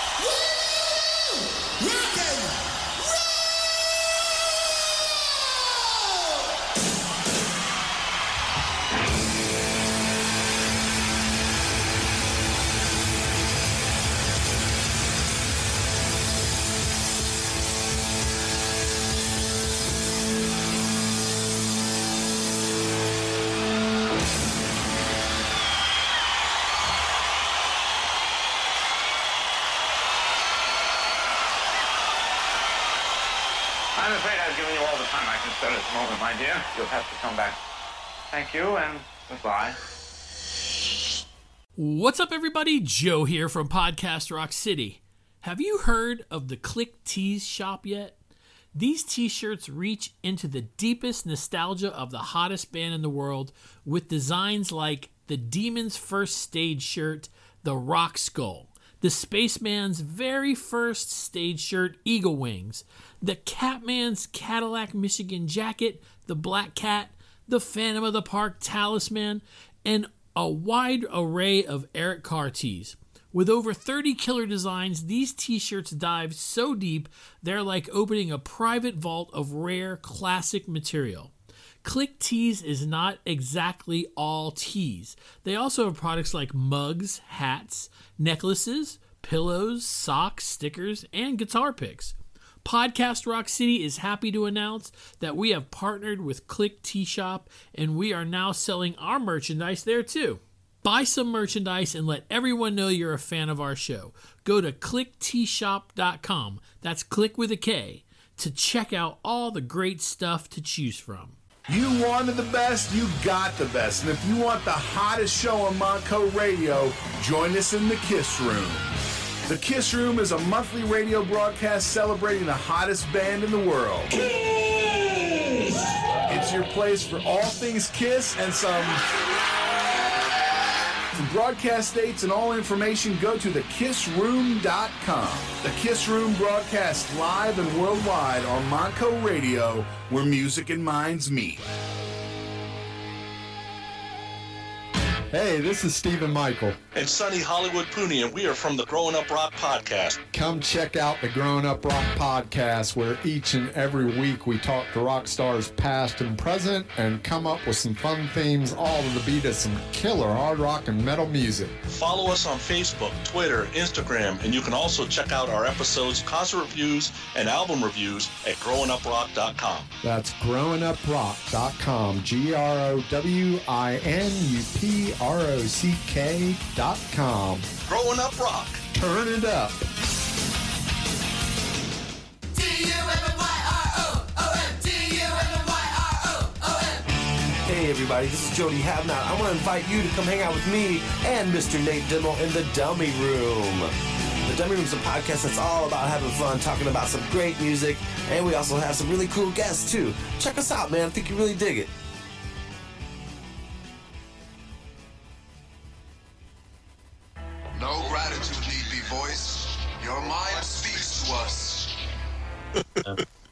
I'm afraid I've given you all the time I can spare at this moment, my dear. You'll have to come back. Thank you, and goodbye. What's up, everybody? Joe here from Podcast Rock City. Have you heard of the Click Tees shop yet? These t-shirts reach into the deepest nostalgia of the hottest band in the world with designs like the Demon's first stage shirt, the Rock Skull, the Spaceman's very first stage shirt, Eagle Wings, the Catman's Cadillac Michigan jacket, the Black Cat, the Phantom of the Park Talisman, and a wide array of Eric Carr tees. With over 30 killer designs, these t-shirts dive so deep, they're like opening a private vault of rare classic material. Click Tees is not exactly all tees. They also have products like mugs, hats, necklaces, pillows, socks, stickers, and guitar picks. Podcast Rock City is happy to announce that we have partnered with Click Tee Shop, and we are now selling our merchandise there too. Buy some merchandise and let everyone know you're a fan of our show. Go to clickteeshop.com, that's click with a K, to check out all the great stuff to choose from. You wanted the best, you got the best. And if you want the hottest show on Monco Radio, join us in the Kiss Room. The Kiss Room is a monthly radio broadcast celebrating the hottest band in the world. Kiss! It's your place for all things Kiss and some... For broadcast dates and all information, go to thekissroom.com. The Kiss Room broadcasts live and worldwide on Monco Radio, where music and minds meet. Hey, this is Stephen Michael. And Sonny Hollywood Pooney, and we are from the Growing Up Rock Podcast. Come check out the Growing Up Rock Podcast, where each and every week we talk to rock stars past and present and come up with some fun themes, all to the beat of some killer hard rock and metal music. Follow us on Facebook, Twitter, Instagram, and you can also check out our episodes, concert reviews, and album reviews at growinguprock.com. That's growinguprock.com, growinguprock.com. Growing Up Rock. Turn it up. Hey everybody, this is Jody Havnot. I want to invite you to come hang out with me and Mr. Nate Dimmel in the Dummy Room. The Dummy Room's a podcast that's all about having fun, talking about some great music, and we also have some really cool guests too. Check us out, man. I think you really dig it. No gratitude need be voiced. Your mind speaks to us.